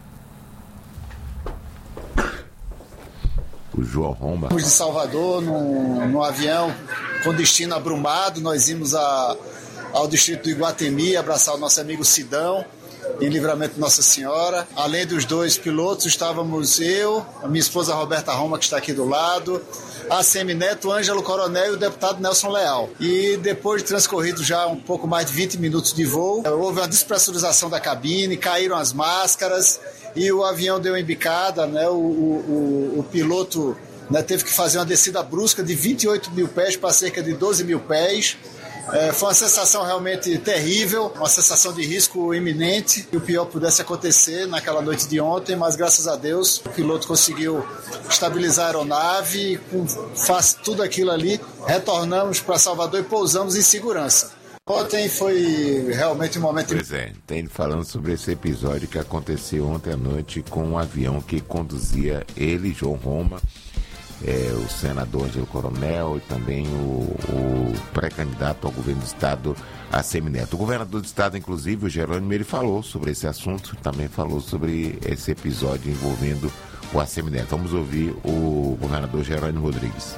O João Roma. De Salvador, no, no avião com destino a Brumado, nós íamos a ao distrito do Iguatemi, abraçar o nosso amigo Sidão. em Livramento Nossa Senhora. Além dos dois pilotos, estávamos eu, a minha esposa Roberta Roma, que está aqui do lado, a Semineto, Ângelo Coronel e o deputado Nelson Leal. E depois de transcorrido já um pouco mais de vinte minutos de voo, houve uma despressurização da cabine, caíram as máscaras e o avião deu uma embicada, né? o, o, o, o piloto, né, teve que fazer uma descida brusca de vinte e oito mil pés para cerca de doze mil pés. É, foi uma sensação realmente terrível, uma sensação de risco iminente, que o pior pudesse acontecer naquela noite de ontem, mas graças a Deus o piloto conseguiu estabilizar a aeronave, com, faz tudo aquilo ali, retornamos para Salvador e pousamos em segurança. Ontem foi realmente um momento... Pois é, tem falando sobre esse episódio que aconteceu ontem à noite com um avião que conduzia ele, João Roma, É, o senador Ângelo Coronel e também o, o pré-candidato ao governo do estado, a Semineto. O governador do estado, inclusive, o Jerônimo, ele falou sobre esse assunto, também falou sobre esse episódio envolvendo o Assemineto. Vamos ouvir o governador Jerônimo Rodrigues.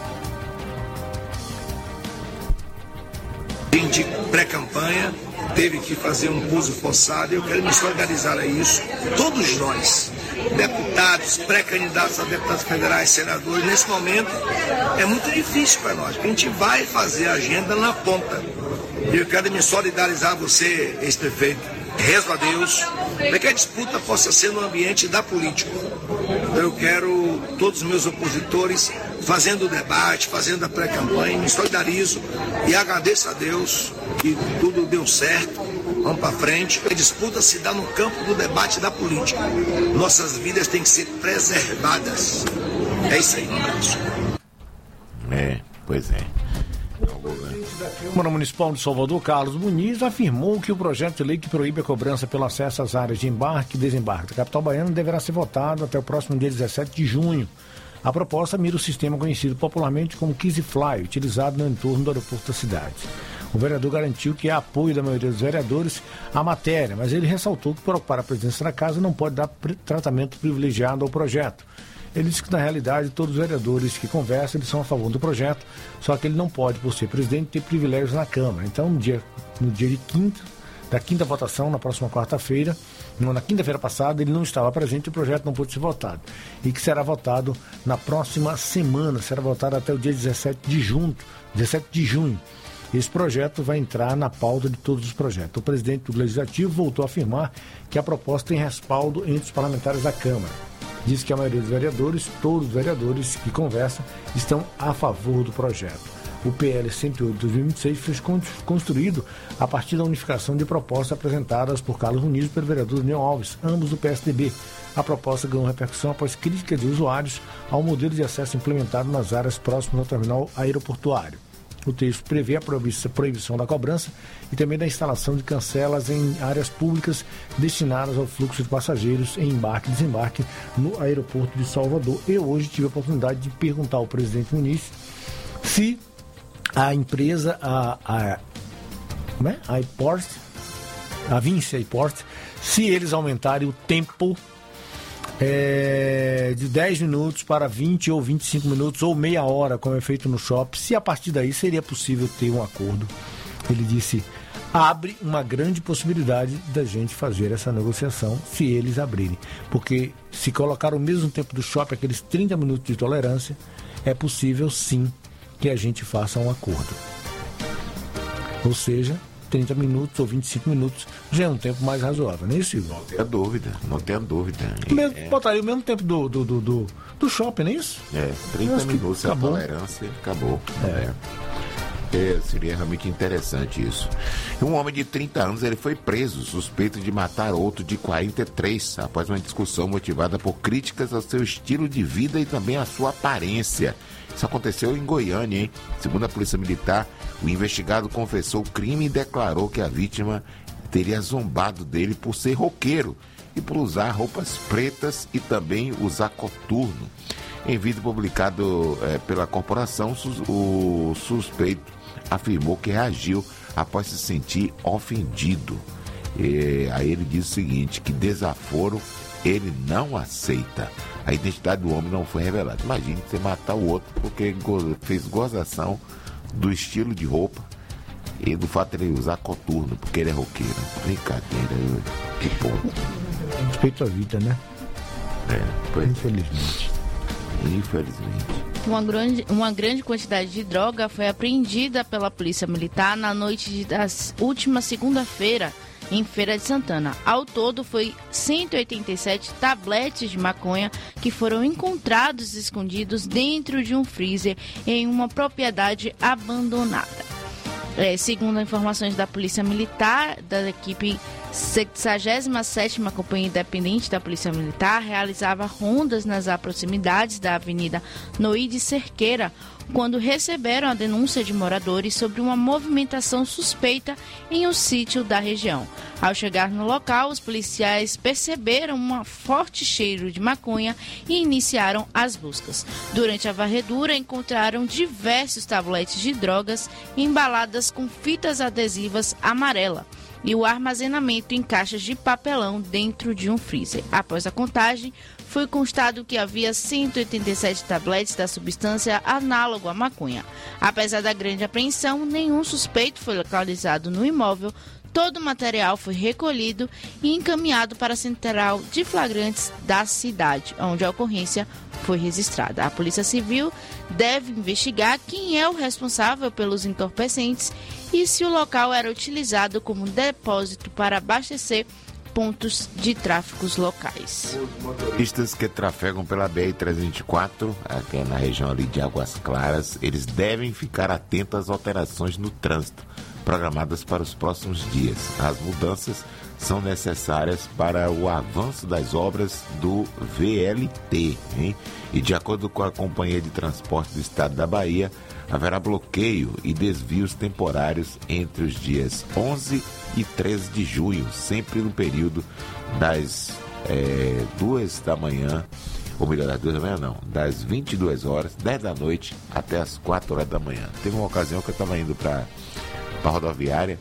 De pré-campanha, teve que fazer um pouso forçado, e eu quero me solidarizar a isso. Todos nós, deputados, pré-candidatos a deputados federais, senadores, nesse momento é muito difícil para nós, porque a gente vai fazer a agenda na ponta. E eu quero me solidarizar a você, ex-prefeito. Rezo a Deus para que a disputa possa ser no ambiente da política. Eu quero todos os meus opositores fazendo o debate, fazendo a pré-campanha, me solidarizo e agradeço a Deus que tudo deu certo. Vamos para frente. A disputa se dá no campo do debate da política. Nossas vidas têm que ser preservadas. É isso aí, um abraço. É, pois é. A Câmara Municipal de Salvador, Carlos Muniz, afirmou que o projeto de lei que proíbe a cobrança pelo acesso às áreas de embarque e desembarque da capital baiana deverá ser votado até o próximo dia dezessete de junho. A proposta mira o sistema conhecido popularmente como KiziFly, utilizado no entorno do aeroporto da cidade. O vereador garantiu que há apoio da maioria dos vereadores à matéria, mas ele ressaltou que, por ocupar a presidência da casa, não pode dar tratamento privilegiado ao projeto. Ele disse que, na realidade, todos os vereadores que conversam, eles são a favor do projeto, só que ele não pode, por ser presidente, ter privilégios na Câmara. Então, no dia, no dia de quinta, da quinta votação, na próxima quarta-feira, na quinta-feira passada, ele não estava presente e o projeto não pôde ser votado. E que será votado na próxima semana, será votado até o dia dezessete de junho. dezessete de junho. Esse projeto vai entrar na pauta de todos os projetos. O presidente do Legislativo voltou a afirmar que a proposta tem respaldo entre os parlamentares da Câmara. Diz que a maioria dos vereadores, todos os vereadores que conversam, estão a favor do projeto. O P L cento e oito de dois mil e vinte e seis foi construído a partir da unificação de propostas apresentadas por Carlos Muniz e pelo vereador Daniel Alves, ambos do P S D B. A proposta ganhou repercussão após críticas de usuários ao modelo de acesso implementado nas áreas próximas ao terminal aeroportuário. O texto prevê a proibição da cobrança e também da instalação de cancelas em áreas públicas destinadas ao fluxo de passageiros em embarque e desembarque no aeroporto de Salvador. Eu hoje tive a oportunidade de perguntar ao presidente Muniz se a empresa, a, a, né, a Airport, a Vinci Airport, se eles aumentarem o tempo É, de dez minutos para vinte ou vinte e cinco minutos ou meia hora, como é feito no shopping, se a partir daí seria possível ter um acordo. Ele disse, abre uma grande possibilidade da gente fazer essa negociação se eles abrirem, porque se colocar o mesmo tempo do shopping, aqueles trinta minutos de tolerância, é possível sim que a gente faça um acordo. Ou seja, trinta minutos ou vinte e cinco minutos já é um tempo mais razoável, não é isso, Silvio? Não tenha dúvida, não tenha dúvida. Mesmo, é... Botaria o mesmo tempo do, do, do, do, do shopping, não é isso? É, trinta minutos, a tolerância acabou. É. É, seria realmente interessante isso. Um homem de trinta anos ele foi preso, suspeito de matar outro de quarenta e três, após uma discussão motivada por críticas ao seu estilo de vida e também à sua aparência. Isso aconteceu em Goiânia, hein? Segundo a Polícia Militar, o investigado confessou o crime e declarou que a vítima teria zombado dele por ser roqueiro e por usar roupas pretas e também usar coturno. Em vídeo publicado é, pela corporação, o suspeito afirmou que reagiu após se sentir ofendido. E aí ele diz o seguinte, que desaforo ele não aceita. A identidade do homem não foi revelada. Imagine você matar o outro porque fez gozação do estilo de roupa e do fato de ele usar coturno, porque ele é roqueiro. Brincadeira. Que ponto. Respeito à vida, né? É, pois Infelizmente. Infelizmente. Uma grande, uma grande quantidade de droga foi apreendida pela Polícia Militar na noite de, da última segunda-feira, em Feira de Santana. Ao todo, foi cento e oitenta e sete tabletes de maconha que foram encontrados escondidos dentro de um freezer em uma propriedade abandonada. É, segundo informações da Polícia Militar, da equipe sexagésima sétima Companhia Independente da Polícia Militar, realizava rondas nas proximidades da Avenida Noide Cerqueira, quando receberam a denúncia de moradores sobre uma movimentação suspeita em um sítio da região. Ao chegar no local, os policiais perceberam um forte cheiro de maconha e iniciaram as buscas. Durante a varredura, encontraram diversos tabletes de drogas embaladas com fitas adesivas amarela e o armazenamento em caixas de papelão dentro de um freezer. Após a contagem, foi constado que havia cento e oitenta e sete tabletes da substância análogo à maconha. Apesar da grande apreensão, nenhum suspeito foi localizado no imóvel. Todo o material foi recolhido e encaminhado para a central de flagrantes da cidade, onde a ocorrência foi registrada. A Polícia Civil deve investigar quem é o responsável pelos entorpecentes e se o local era utilizado como depósito para abastecer pontos de tráficos locais. Motoristas que trafegam pela B R trezentos e vinte e quatro, aqui na região ali de Águas Claras, eles devem ficar atentos às alterações no trânsito programadas para os próximos dias. As mudanças são necessárias para o avanço das obras do V L T, hein? E de acordo com a Companhia de Transporte do Estado da Bahia, haverá bloqueio e desvios temporários entre os dias onze e treze de junho, sempre no período das é, duas da manhã, ou melhor, das duas da manhã não, das vinte e duas horas, dez da noite até as quatro horas da manhã. Teve uma ocasião que eu estava indo para a rodoviária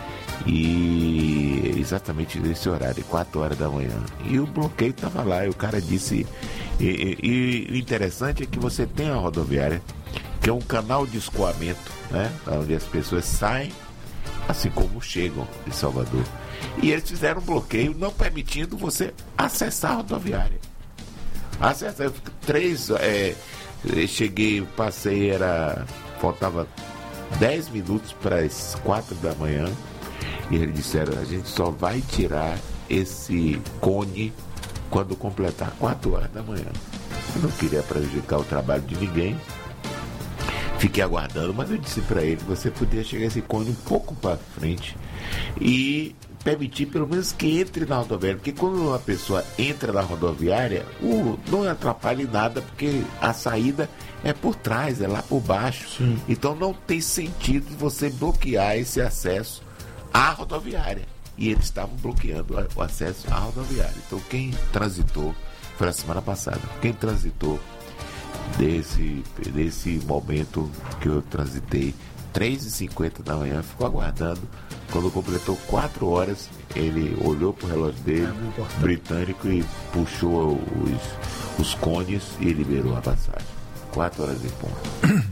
e exatamente nesse horário, quatro horas da manhã, e o bloqueio estava lá, e o cara disse, e, e, e o interessante é que você tem a rodoviária, que é um canal de escoamento, né, onde as pessoas saem, assim como chegam de Salvador, e eles fizeram um bloqueio não permitindo você acessar a rodoviária. Acessar, três, é, cheguei, passei, era, faltava dez minutos para as quatro da manhã, e eles disseram, a gente só vai tirar esse cone quando completar quatro horas da manhã. Eu não queria prejudicar o trabalho de ninguém, fiquei aguardando, mas eu disse para ele, você podia chegar esse cone um pouco para frente e permitir pelo menos que entre na rodoviária, porque quando uma pessoa entra na rodoviária, o, não atrapalha em nada, porque a saída é por trás, é lá por baixo. Sim. Então não tem sentido você bloquear esse acesso à rodoviária. E eles estavam bloqueando o acesso à rodoviária. Então quem transitou, foi na semana passada, quem transitou desse, desse momento que eu transitei, três e cinquenta da manhã, ficou aguardando. Quando completou quatro horas, ele olhou para o relógio dele, é britânico, e puxou os, os cones e liberou a passagem. Quatro horas e ponto.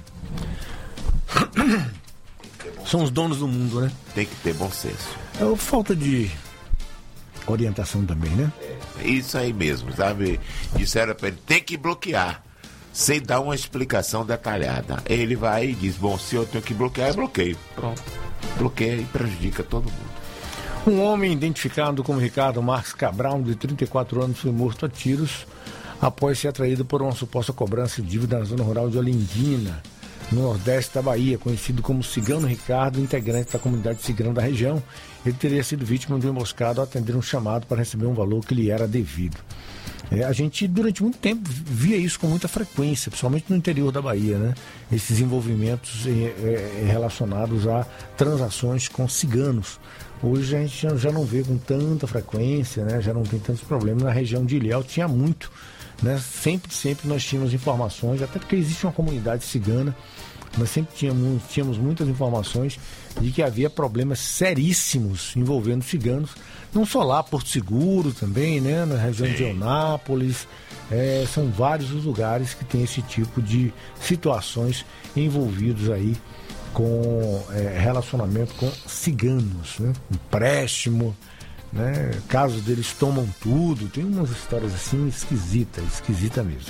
São os donos do mundo, né? Tem que ter bom senso. É falta de orientação também, né? É, isso aí mesmo, sabe? Disseram para ele, tem que bloquear, sem dar uma explicação detalhada. Ele vai e diz, bom, se eu tenho que bloquear, eu bloqueio. Pronto. Bloqueia e prejudica todo mundo. Um homem identificado como Ricardo Marques Cabral, de trinta e quatro anos, foi morto a tiros após ser atraído por uma suposta cobrança de dívida na zona rural de Olindina, no nordeste da Bahia, conhecido como Cigano Ricardo, integrante da comunidade cigana da região. Ele teria sido vítima de uma emboscada ao atender um chamado para receber um valor que lhe era devido. É, a gente, durante muito tempo, via isso com muita frequência, principalmente no interior da Bahia, né? Esses envolvimentos é, é, relacionados a transações com ciganos. Hoje a gente já, já não vê com tanta frequência, né? Já não tem tantos problemas. Na região de Ilhéu tinha muito, né? Sempre, sempre nós tínhamos informações, até porque existe uma comunidade cigana, nós sempre tínhamos, tínhamos muitas informações de que havia problemas seríssimos envolvendo ciganos, não só lá, Porto Seguro também, né? Na região de Eunápolis, é, são vários os lugares que tem esse tipo de situações envolvidos aí com é, relacionamento com ciganos, né? Empréstimo, né? Casos deles tomam tudo, tem umas histórias assim esquisitas, esquisita mesmo.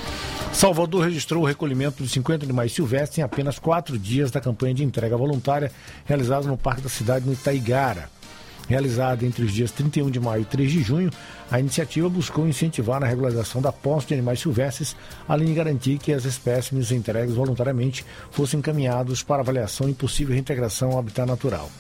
Salvador registrou o recolhimento de cinquenta animais silvestres em apenas quatro dias da campanha de entrega voluntária realizada no Parque da Cidade, no Itaigara. Realizada entre os dias trinta e um de maio e três de junho, a iniciativa buscou incentivar a regularização da posse de animais silvestres, além de garantir que as espécimes entregues voluntariamente fossem encaminhados para avaliação e possível reintegração ao habitat natural.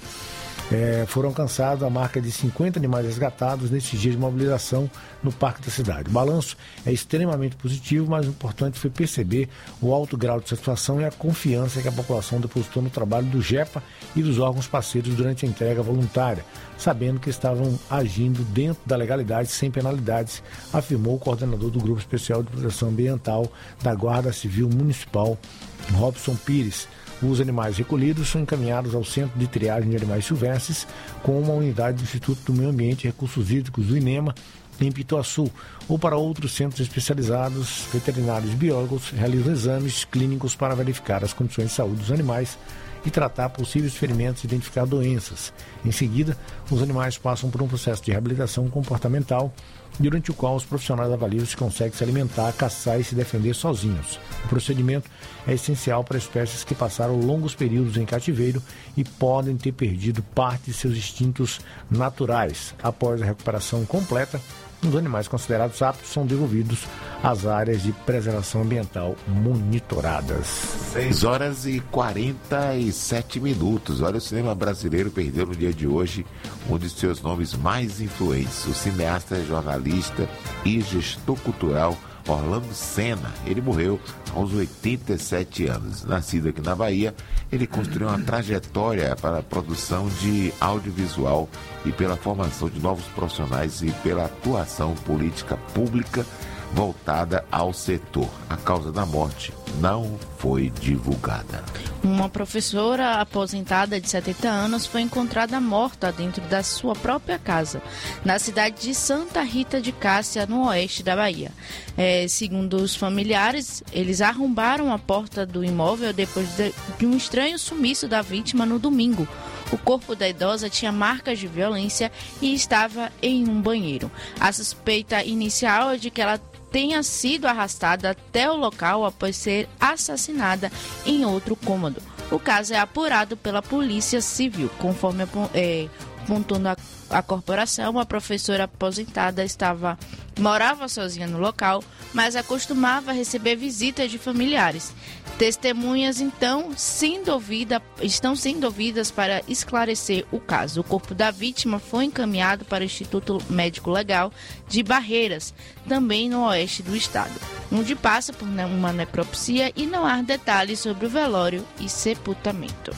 É, foram alcançados a marca de cinquenta animais resgatados nesses dias de mobilização no Parque da Cidade. O balanço é extremamente positivo, mas o importante foi perceber o alto grau de satisfação e a confiança que a população depositou no trabalho do GEPA e dos órgãos parceiros durante a entrega voluntária, sabendo que estavam agindo dentro da legalidade sem penalidades, afirmou o coordenador do Grupo Especial de Proteção Ambiental da Guarda Civil Municipal, Robson Pires. Os animais recolhidos são encaminhados ao Centro de Triagem de Animais Silvestres com uma unidade do Instituto do Meio Ambiente e Recursos Hídricos do INEMA, em Pituaçu, ou para outros centros especializados. Veterinários e biólogos realizam exames clínicos para verificar as condições de saúde dos animais e tratar possíveis ferimentos e identificar doenças. Em seguida, os animais passam por um processo de reabilitação comportamental, durante o qual os profissionais avaliam se conseguem se alimentar, caçar e se defender sozinhos. O procedimento é essencial para espécies que passaram longos períodos em cativeiro e podem ter perdido parte de seus instintos naturais. Após a recuperação completa, os animais considerados aptos são devolvidos às áreas de preservação ambiental monitoradas. seis horas e quarenta e sete minutos. Olha, o cinema brasileiro perdeu no dia de hoje um de seus nomes mais influentes, o cineasta, jornalista e gestor cultural Orlando Senna. Ele morreu aos oitenta e sete anos. Nascido aqui na Bahia, ele construiu uma trajetória para a produção de audiovisual e pela formação de novos profissionais e pela atuação política pública voltada ao setor. A causa da morte não foi divulgada. Uma professora aposentada de setenta anos foi encontrada morta dentro da sua própria casa, na cidade de Santa Rita de Cássia, no oeste da Bahia. É, segundo os familiares, eles arrombaram a porta do imóvel depois de, de um estranho sumiço da vítima no domingo. O corpo da idosa tinha marcas de violência e estava em um banheiro. A suspeita inicial é de que ela tenha sido arrastada até o local após ser assassinada em outro cômodo. O caso é apurado pela Polícia Civil. Conforme é, apontando a, a corporação, a professora aposentada estava, morava sozinha no local, mas acostumava receber visitas de familiares. Testemunhas, então, sendo ouvida, estão sendo ouvidas para esclarecer o caso. O corpo da vítima foi encaminhado para o Instituto Médico Legal de Barreiras, também no oeste do estado, onde passa por uma necropsia e não há detalhes sobre o velório e sepultamento.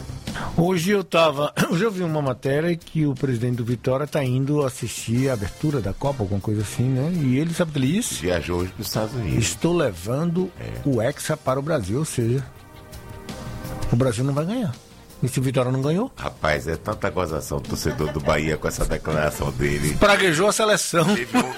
Hoje eu tava, hoje eu vi uma matéria que o presidente do Vitória está indo assistir a abertura da Copa, alguma coisa assim, né? E ele, sabe o que ele disse? Viajou hoje para os Estados Unidos. Estou levando é. o Hexa para o Brasil, ou seja, o Brasil não vai ganhar. E se o Vitória não ganhou? Rapaz, é tanta gozação do torcedor do Bahia com essa declaração dele. Praguejou a seleção. Teve um...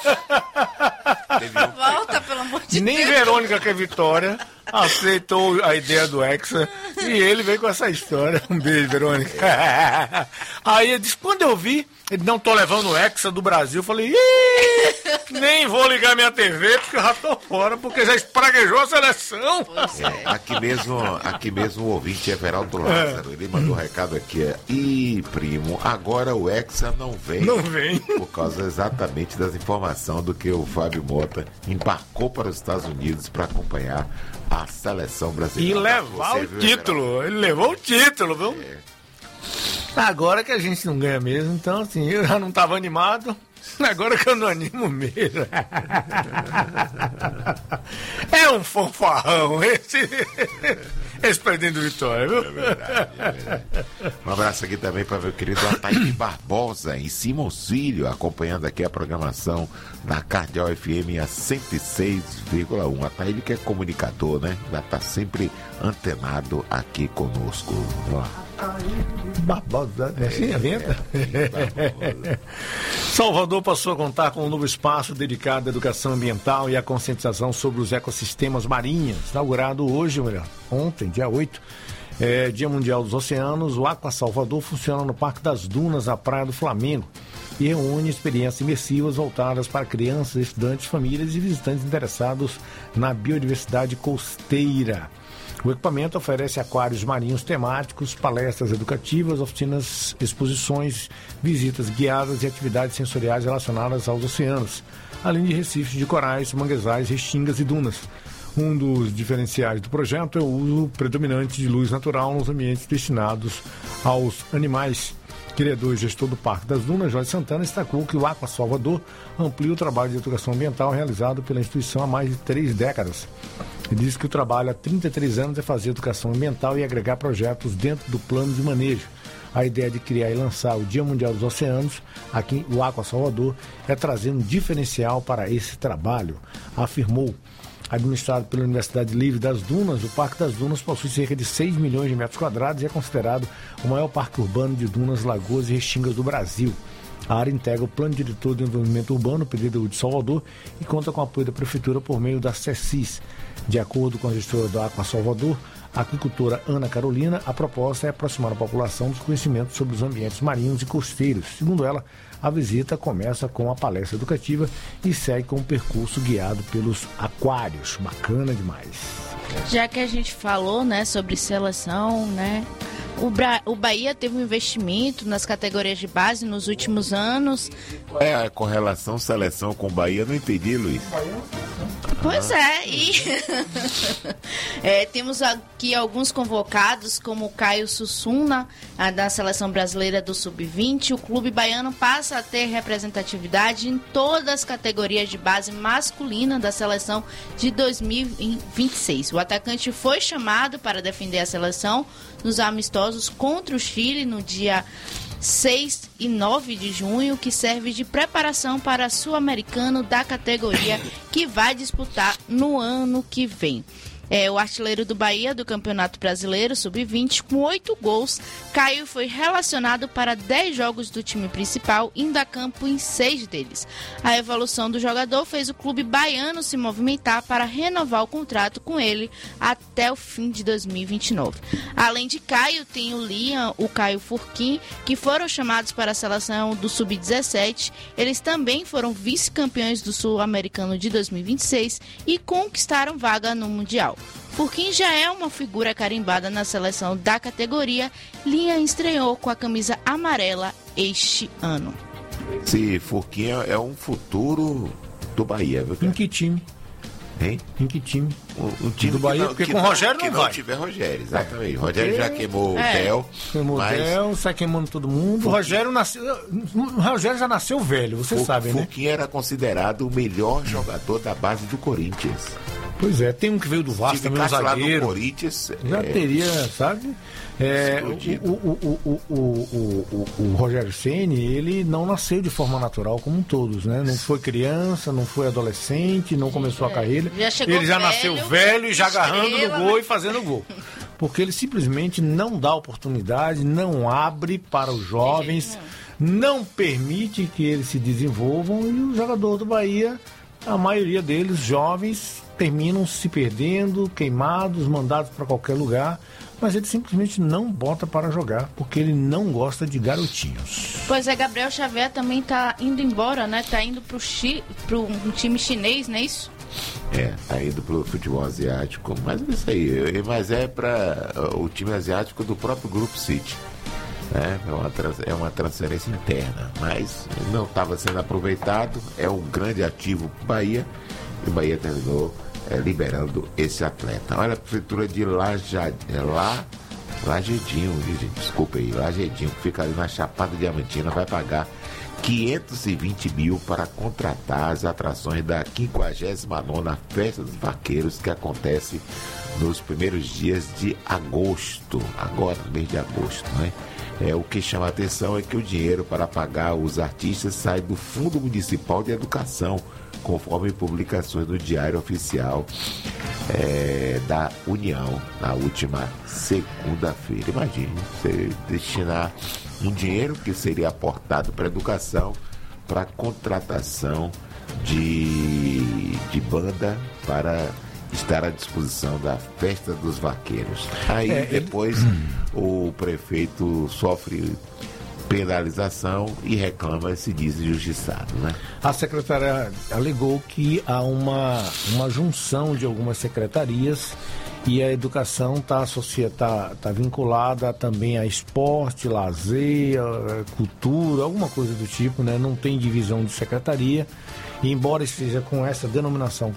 Teve um... Volta, pelo amor de Nem Deus. Nem Verônica, que é Vitória, aceitou a ideia do Hexa e ele veio com essa história. Um beijo, Verônica. Aí ele disse, quando eu vi, ele não tô levando o Hexa do Brasil, eu falei, ih, nem vou ligar minha T V porque eu já tô fora, porque já espraguejou a seleção. É, aqui mesmo, aqui mesmo o ouvinte Everaldo Lázaro, ele mandou um recado aqui, é, ih, primo, agora o Hexa não vem. Não vem. Por causa exatamente das informações do que o Fábio Mota embarcou para os Estados Unidos para acompanhar a seleção brasileira. E levar o título, ele levou o título, viu? É. Agora que a gente não ganha mesmo, então assim, eu já não estava animado, agora que eu não animo mesmo. É um fanfarrão esse, esse presidente do Vitória, viu? É verdade, é verdade. Um abraço aqui também para meu querido Ataíde Barbosa, em Simoncílio, acompanhando aqui a programação da Cardeal F M a cento e seis vírgula um. Ataíde que é comunicador, né? Já está sempre antenado aqui conosco. Vamos lá. Barbosa, é assim a venda? É, Salvador passou a contar com um novo espaço dedicado à educação ambiental e à conscientização sobre os ecossistemas marinhos, inaugurado hoje, ou melhor, ontem, dia oito, É, Dia Mundial dos Oceanos, o Aqua Salvador funciona no Parque das Dunas, na Praia do Flamengo, e reúne experiências imersivas voltadas para crianças, estudantes, famílias e visitantes interessados na biodiversidade costeira. O equipamento oferece aquários marinhos temáticos, palestras educativas, oficinas, exposições, visitas guiadas e atividades sensoriais relacionadas aos oceanos, além de recifes de corais, manguezais, restingas e dunas. Um dos diferenciais do projeto é o uso predominante de luz natural nos ambientes destinados aos animais. O criador e gestor do Parque das Dunas, Jorge Santana, destacou que o Aqua Salvador amplia o trabalho de educação ambiental realizado pela instituição há mais de três décadas. Ele diz que o trabalho há trinta e três anos é fazer educação ambiental e agregar projetos dentro do plano de manejo. A ideia de criar e lançar o Dia Mundial dos Oceanos, aqui o Aqua Salvador, é trazer um diferencial para esse trabalho, afirmou. Administrado pela Universidade Livre das Dunas, o Parque das Dunas possui cerca de seis milhões de metros quadrados e é considerado o maior parque urbano de dunas, lagoas e restingas do Brasil. A área integra o Plano Diretor de Desenvolvimento Urbano, P D D U de Salvador, e conta com o apoio da Prefeitura por meio da CECIS. De acordo com a gestora do Aqua Salvador, a aquicultora Ana Carolina, a proposta é aproximar a população dos conhecimentos sobre os ambientes marinhos e costeiros. Segundo ela, a visita começa com a palestra educativa e segue com um percurso guiado pelos aquários. Bacana demais. Já que a gente falou, né, sobre seleção, né, o, Bra- o Bahia teve um investimento nas categorias de base nos últimos anos. Qual é a correlação seleção com Bahia? Não entendi, Luiz. Pois é, e é, temos aqui alguns convocados, como o Caio Sussuna, a, da Seleção Brasileira do sub vinte. O clube baiano passa a ter representatividade em todas as categorias de base masculina da seleção de dois mil e vinte e seis. O atacante foi chamado para defender a seleção nos amistosos contra o Chile no dia seis e nove de junho, que serve de preparação para Sul-Americano da categoria que vai disputar no ano que vem. É, o artilheiro do Bahia do Campeonato Brasileiro sub vinte, com oito gols, Caio foi relacionado para dez jogos do time principal, indo a campo em seis deles. A evolução do jogador fez o clube baiano se movimentar para renovar o contrato com ele até o fim de dois mil e vinte e nove. Além de Caio, tem o Liam, o Caio Furquim, que foram chamados para a seleção do sub dezessete. Eles também foram vice-campeões do Sul-Americano de dois mil e vinte e seis e conquistaram vaga no Mundial. Furquim já é uma figura carimbada na seleção da categoria. Linha estreou com a camisa amarela este ano. Esse Furquim é um futuro do Bahia, viu? Em que time? Hein? Em que time? Um, um time do Bahia, não, porque que com o Rogério não, não que vai. não tiver Rogério, exatamente. É. Rogério já queimou é. o Del. Queimou mas... o Del, sai queimando todo mundo. O Rogério, nasceu, o Rogério já nasceu velho, você o, sabe, né? Furquim era considerado o melhor jogador da base do Corinthians. Pois é, tem um que veio do Vasco também, um zagueiro. Lá no Corinthians, já é... teria, sabe? É, o, o, o, o, o, o, o, o Rogério Ceni, ele não nasceu de forma natural como todos, né? Não foi criança, não foi adolescente, não começou a carreira. Já ele já velho, nasceu velho e já agarrando estrela, no gol né? e fazendo gol. Porque ele simplesmente não dá oportunidade, não abre para os jovens, não permite que eles se desenvolvam, e o jogador do Bahia, a maioria deles, jovens, terminam se perdendo, queimados, mandados para qualquer lugar, mas ele simplesmente não bota para jogar, porque ele não gosta de garotinhos. Pois é, Gabriel Xavier também tá indo embora, né? Tá indo pro, chi... pro um time chinês, não é isso? É, tá indo pro futebol asiático, mas é isso aí, mas é para o time asiático do próprio Grupo City. É, é, uma, é uma transferência interna, mas não estava sendo aproveitado, é um grande ativo para o Bahia, e o Bahia terminou é, liberando esse atleta. Olha, a prefeitura de Laja, é, La, Lagedinho, desculpa aí, Lagedinho, que fica ali na Chapada Diamantina, vai pagar quinhentos e vinte mil para contratar as atrações da quinquagésima nona Festa dos Vaqueiros, que acontece nos primeiros dias de agosto, agora no mês de agosto, né? É, o que chama a atenção é que o dinheiro para pagar os artistas sai do Fundo Municipal de Educação, conforme publicações do Diário Oficial é, da União, na última segunda-feira. Imagine, você destinar um dinheiro que seria aportado para a educação, para contratação de, de banda para estar à disposição da Festa dos Vaqueiros. Aí É, depois ele... o prefeito sofre penalização e reclama, se diz injustiçado, né? A secretaria alegou que há uma, uma junção de algumas secretarias e a educação está associada, tá, tá vinculada também a esporte, lazer, cultura, alguma coisa do tipo, né? Não tem divisão de secretaria. E embora esteja com essa denominação